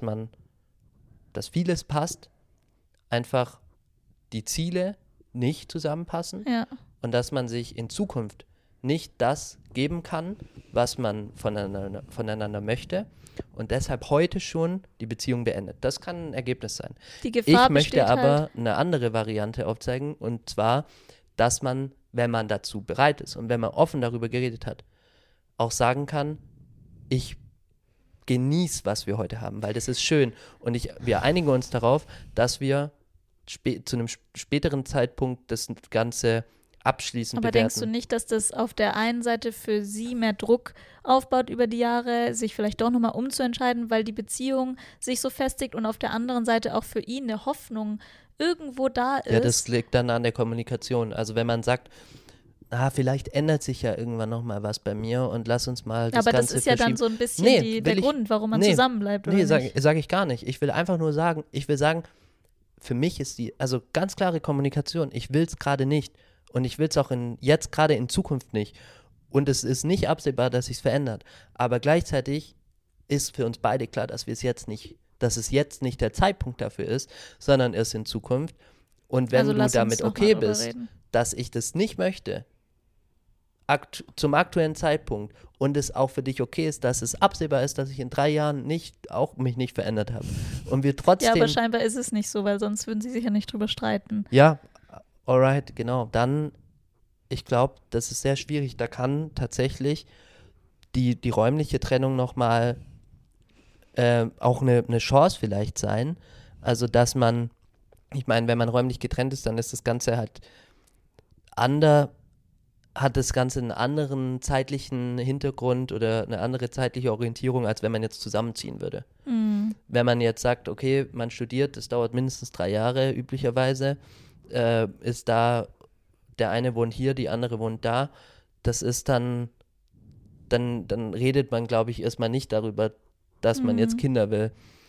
vieles passt, einfach die Ziele nicht zusammenpassen Ja. und dass man sich in Zukunft nicht das geben kann, was man voneinander möchte und deshalb heute schon die Beziehung beendet. Das kann ein Ergebnis sein. Die Gefahr Ich möchte besteht aber halt, eine andere Variante aufzeigen und zwar, dass man, wenn man dazu bereit ist und wenn man offen darüber geredet hat, auch sagen kann, ich genieße, was wir heute haben, weil das ist schön und wir einigen uns darauf, dass wir zu einem späteren Zeitpunkt das Ganze abschließend Aber bewerten. denkst du nicht, dass das auf der einen Seite für sie mehr Druck aufbaut über die Jahre, sich vielleicht doch nochmal umzuentscheiden, weil die Beziehung sich so festigt und auf der anderen Seite auch für ihn eine Hoffnung irgendwo da ist? Ja, das liegt dann an der Kommunikation. Also wenn man sagt, vielleicht ändert sich ja irgendwann nochmal was bei mir und lass uns mal das Aber Ganze das ist ja dann verschieben. so ein bisschen Nee, der Grund, warum man zusammenbleibt, oder Nee, nicht? sag ich gar nicht. Ich will einfach nur sagen, für mich ist also ganz klare Kommunikation. Ich will es gerade nicht und ich will es auch jetzt gerade in Zukunft nicht. Und es ist nicht absehbar, dass sich es verändert. Aber gleichzeitig ist für uns beide klar, dass es jetzt nicht der Zeitpunkt dafür ist, sondern erst in Zukunft. Und wenn Also du lass uns damit noch mal okay drüber bist, reden. dass ich das nicht möchte, zum aktuellen Zeitpunkt und es auch für dich okay ist, dass es absehbar ist, dass ich in 3 Jahren mich nicht verändert habe. Und wir Ja, trotzdem. aber scheinbar ist es nicht so, weil sonst würden sie sich ja nicht drüber streiten. Ja, alright, genau. Dann, ich glaube, das ist sehr schwierig. Da kann tatsächlich die räumliche Trennung nochmal auch eine Chance vielleicht sein. Also, dass man, ich meine, wenn man räumlich getrennt ist, dann ist das Ganze halt hat das Ganze einen anderen zeitlichen Hintergrund oder eine andere zeitliche Orientierung, als wenn man jetzt zusammenziehen würde. Mhm. Wenn man jetzt sagt, okay, man studiert, das dauert mindestens 3 Jahre üblicherweise, ist da, der eine wohnt hier, die andere wohnt da, das ist dann redet man, glaube ich, erstmal nicht darüber, dass man jetzt Kinder will.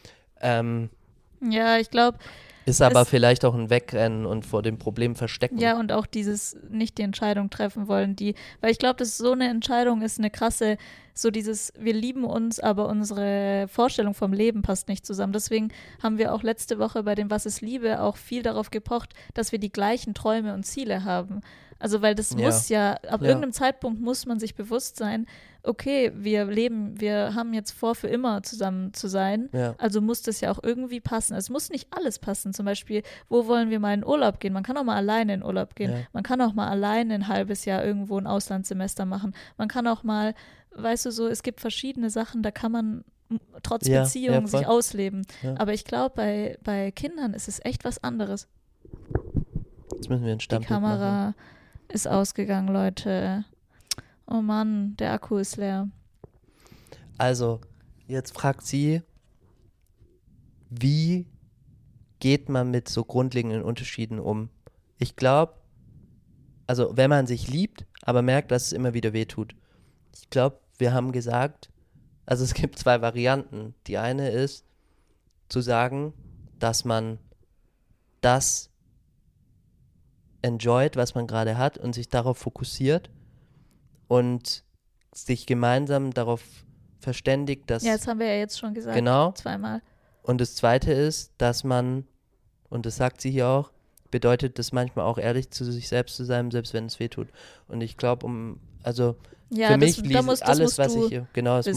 Ja, ich glaube, Ist aber vielleicht auch ein Wegrennen und vor dem Problem verstecken. ja, und auch dieses nicht die Entscheidung treffen wollen, weil ich glaube, dass so eine Entscheidung ist eine krasse, so dieses, wir lieben uns, aber unsere Vorstellung vom Leben passt nicht zusammen. Deswegen haben wir auch letzte Woche bei dem Was ist Liebe auch viel darauf gepocht, dass wir die gleichen Träume und Ziele haben. Also, weil das muss ja, ab irgendeinem Zeitpunkt muss man sich bewusst sein, okay, wir haben jetzt vor, für immer zusammen zu sein, also muss das ja auch irgendwie passen. Es muss nicht alles passen, zum Beispiel, wo wollen wir mal in Urlaub gehen? Man kann auch mal alleine in Urlaub gehen. Man kann auch mal alleine ein halbes Jahr irgendwo ein Auslandssemester machen. Man kann auch mal, weißt du so, es gibt verschiedene Sachen, da kann man trotz Beziehung sich ausleben. Ja. Aber ich glaube, bei Kindern ist es echt was anderes. Jetzt müssen wir einen Standbild Die Kamera machen. ist ausgegangen, Leute. Oh Mann, der Akku ist leer. Also, jetzt fragt sie, wie geht man mit so grundlegenden Unterschieden um? Ich glaube, also wenn man sich liebt, aber merkt, dass es immer wieder wehtut. Ich glaube, wir haben gesagt, also es gibt 2 Varianten. Die eine ist, zu sagen, dass man das enjoyt, was man gerade hat und sich darauf fokussiert und sich gemeinsam darauf verständigt, dass... Ja, das haben wir ja jetzt schon gesagt. Genau. 2-mal. Und das Zweite ist, dass man, und das sagt sie hier auch, bedeutet das manchmal auch ehrlich zu sich selbst zu sein, selbst wenn es weh tut. Und ich glaube, für mich alles, was ich, genau, es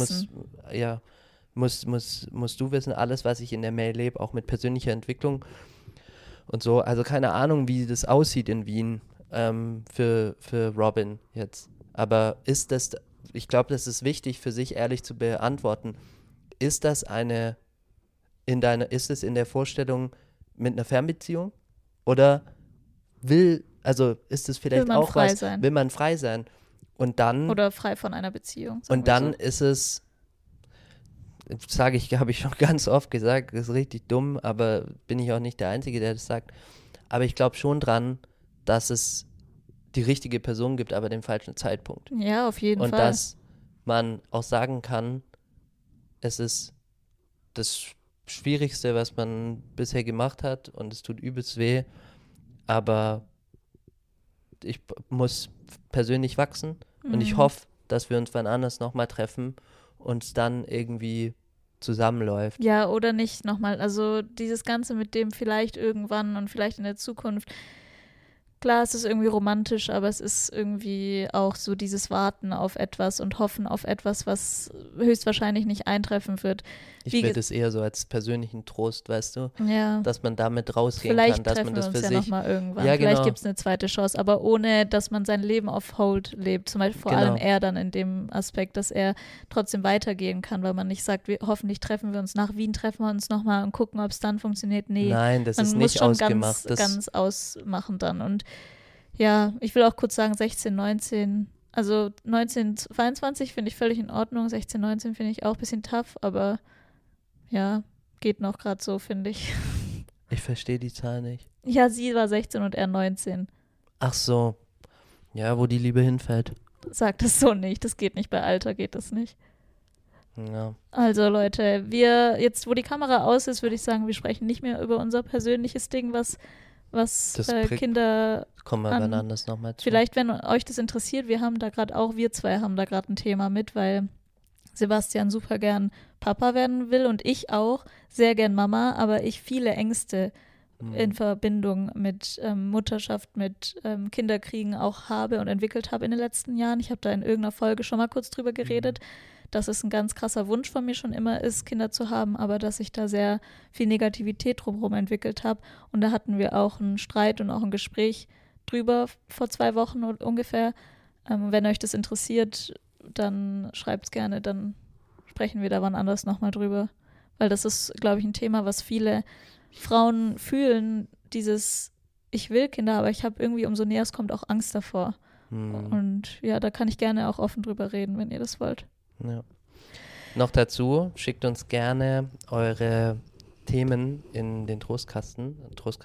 musst du wissen, alles, was ich in der Mail lebe, auch mit persönlicher Entwicklung und so. Also keine Ahnung, wie das aussieht in Wien für Robin jetzt. Aber ich glaube, das ist wichtig für sich ehrlich zu beantworten. Ist es in der Vorstellung mit einer Fernbeziehung? Oder ist es vielleicht auch was, will man frei sein? Und dann. Oder frei von einer Beziehung. Und dann ist es, habe ich schon ganz oft gesagt, das ist richtig dumm, aber bin ich auch nicht der Einzige, der das sagt. Aber ich glaube schon dran, dass es die richtige Person gibt, aber den falschen Zeitpunkt. Ja, auf jeden Fall. Und dass man auch sagen kann, es ist das Schwierigste, was man bisher gemacht hat und es tut übelst weh, aber ich muss persönlich wachsen und ich hoffe, dass wir uns wann anders nochmal treffen und es dann irgendwie zusammenläuft. Ja, oder nicht nochmal. Also dieses Ganze mit dem vielleicht irgendwann und vielleicht in der Zukunft. Klar, es ist irgendwie romantisch, aber es ist irgendwie auch so dieses Warten auf etwas und Hoffen auf etwas, was höchstwahrscheinlich nicht eintreffen wird. Ich will das eher so als persönlichen Trost, weißt du? Ja. Dass man damit rausgehen vielleicht kann, dass man das für sich... Vielleicht treffen wir uns ja nochmal irgendwann. Ja, vielleicht genau. gibt es eine zweite Chance, aber ohne, dass man sein Leben auf Hold lebt. Zum Beispiel vor allem er dann in dem Aspekt, dass er trotzdem weitergehen kann, weil man nicht sagt, hoffentlich treffen wir uns nach Wien, treffen wir uns nochmal und gucken, ob es dann funktioniert. Nee, nein, das ist nicht ausgemacht. Man muss schon ganz ausmachen dann. Und ja, ich will auch kurz sagen 16, 19. Also 19, 22 finde ich völlig in Ordnung. 16, 19 finde ich auch ein bisschen tough, aber ja, geht noch gerade so, finde ich. Ich verstehe die Zahl nicht. Ja, sie war 16 und er 19. Ach so. Ja, wo die Liebe hinfällt. Sag das so nicht. Das geht nicht. Bei Alter geht das nicht. Ja. Also Leute, wir jetzt, wo die Kamera aus ist, würde ich sagen, wir sprechen nicht mehr über unser persönliches Ding, was Kinder Kommen wir wann anders nochmal zu. Vielleicht, wenn euch das interessiert, wir zwei haben da gerade ein Thema mit, weil Sebastian super gern Papa werden will und ich auch sehr gern Mama, aber ich viele Ängste in Verbindung mit Mutterschaft, mit Kinderkriegen auch habe und entwickelt habe in den letzten Jahren. Ich habe da in irgendeiner Folge schon mal kurz drüber geredet, dass es ein ganz krasser Wunsch von mir schon immer ist, Kinder zu haben, aber dass ich da sehr viel Negativität drumherum entwickelt habe. Und da hatten wir auch einen Streit und auch ein Gespräch drüber vor 2 Wochen ungefähr. Wenn euch das interessiert, dann schreibt es gerne, dann sprechen wir da wann anders nochmal drüber. Weil das ist, glaube ich, ein Thema, was viele Frauen fühlen, dieses ich will Kinder, aber ich habe irgendwie, umso näher es kommt, auch Angst davor. Und ja, da kann ich gerne auch offen drüber reden, wenn ihr das wollt. Ja. Noch dazu, schickt uns gerne eure Themen in den Trostkasten,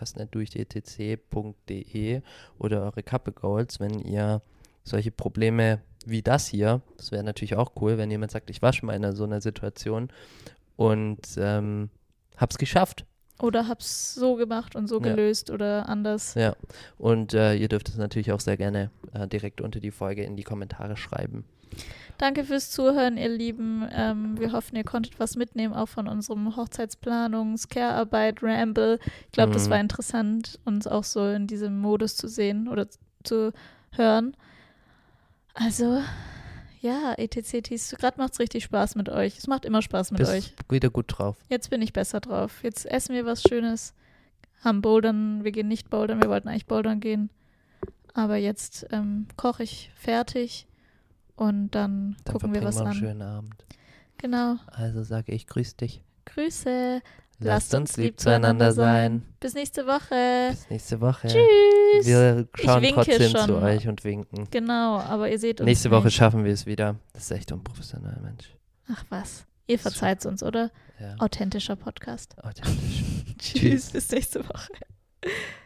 trostkasten@durchdetc.de oder eure Couple Goals, wenn ihr solche Probleme wie das hier, das wäre natürlich auch cool, wenn jemand sagt, ich war schon mal in so einer Situation und hab's geschafft. Oder hab's so gemacht und so gelöst oder anders. Ja, und ihr dürft es natürlich auch sehr gerne direkt unter die Folge in die Kommentare schreiben. Danke fürs Zuhören, ihr Lieben. Wir hoffen, ihr konntet was mitnehmen, auch von unserem Hochzeitsplanungs-, Care-Arbeit, Ramble. Ich glaube, das war interessant, uns auch so in diesem Modus zu sehen oder zu hören. Also, ja, ETC-Ts, gerade macht es richtig Spaß mit euch. Es macht immer Spaß mit euch. Wieder gut drauf. Jetzt bin ich besser drauf. Jetzt essen wir was Schönes, haben Bouldern. Wir gehen nicht bouldern, wir wollten eigentlich bouldern gehen. Aber jetzt koche ich fertig und dann gucken wir was an. Einen schönen Abend. Genau. Also sage ich, grüß dich. Grüße. Lasst uns lieb zueinander sein. Bis nächste Woche. Bis nächste Woche. Tschüss. Wir schauen winke trotzdem schon. zu euch und winken. Genau, aber ihr seht uns Nächste Woche nicht. schaffen wir es wieder. Das ist echt unprofessionell, Mensch. Ach was. Ihr verzeiht uns, oder? Ja. Authentischer Podcast. Authentisch. Tschüss. Bis nächste Woche.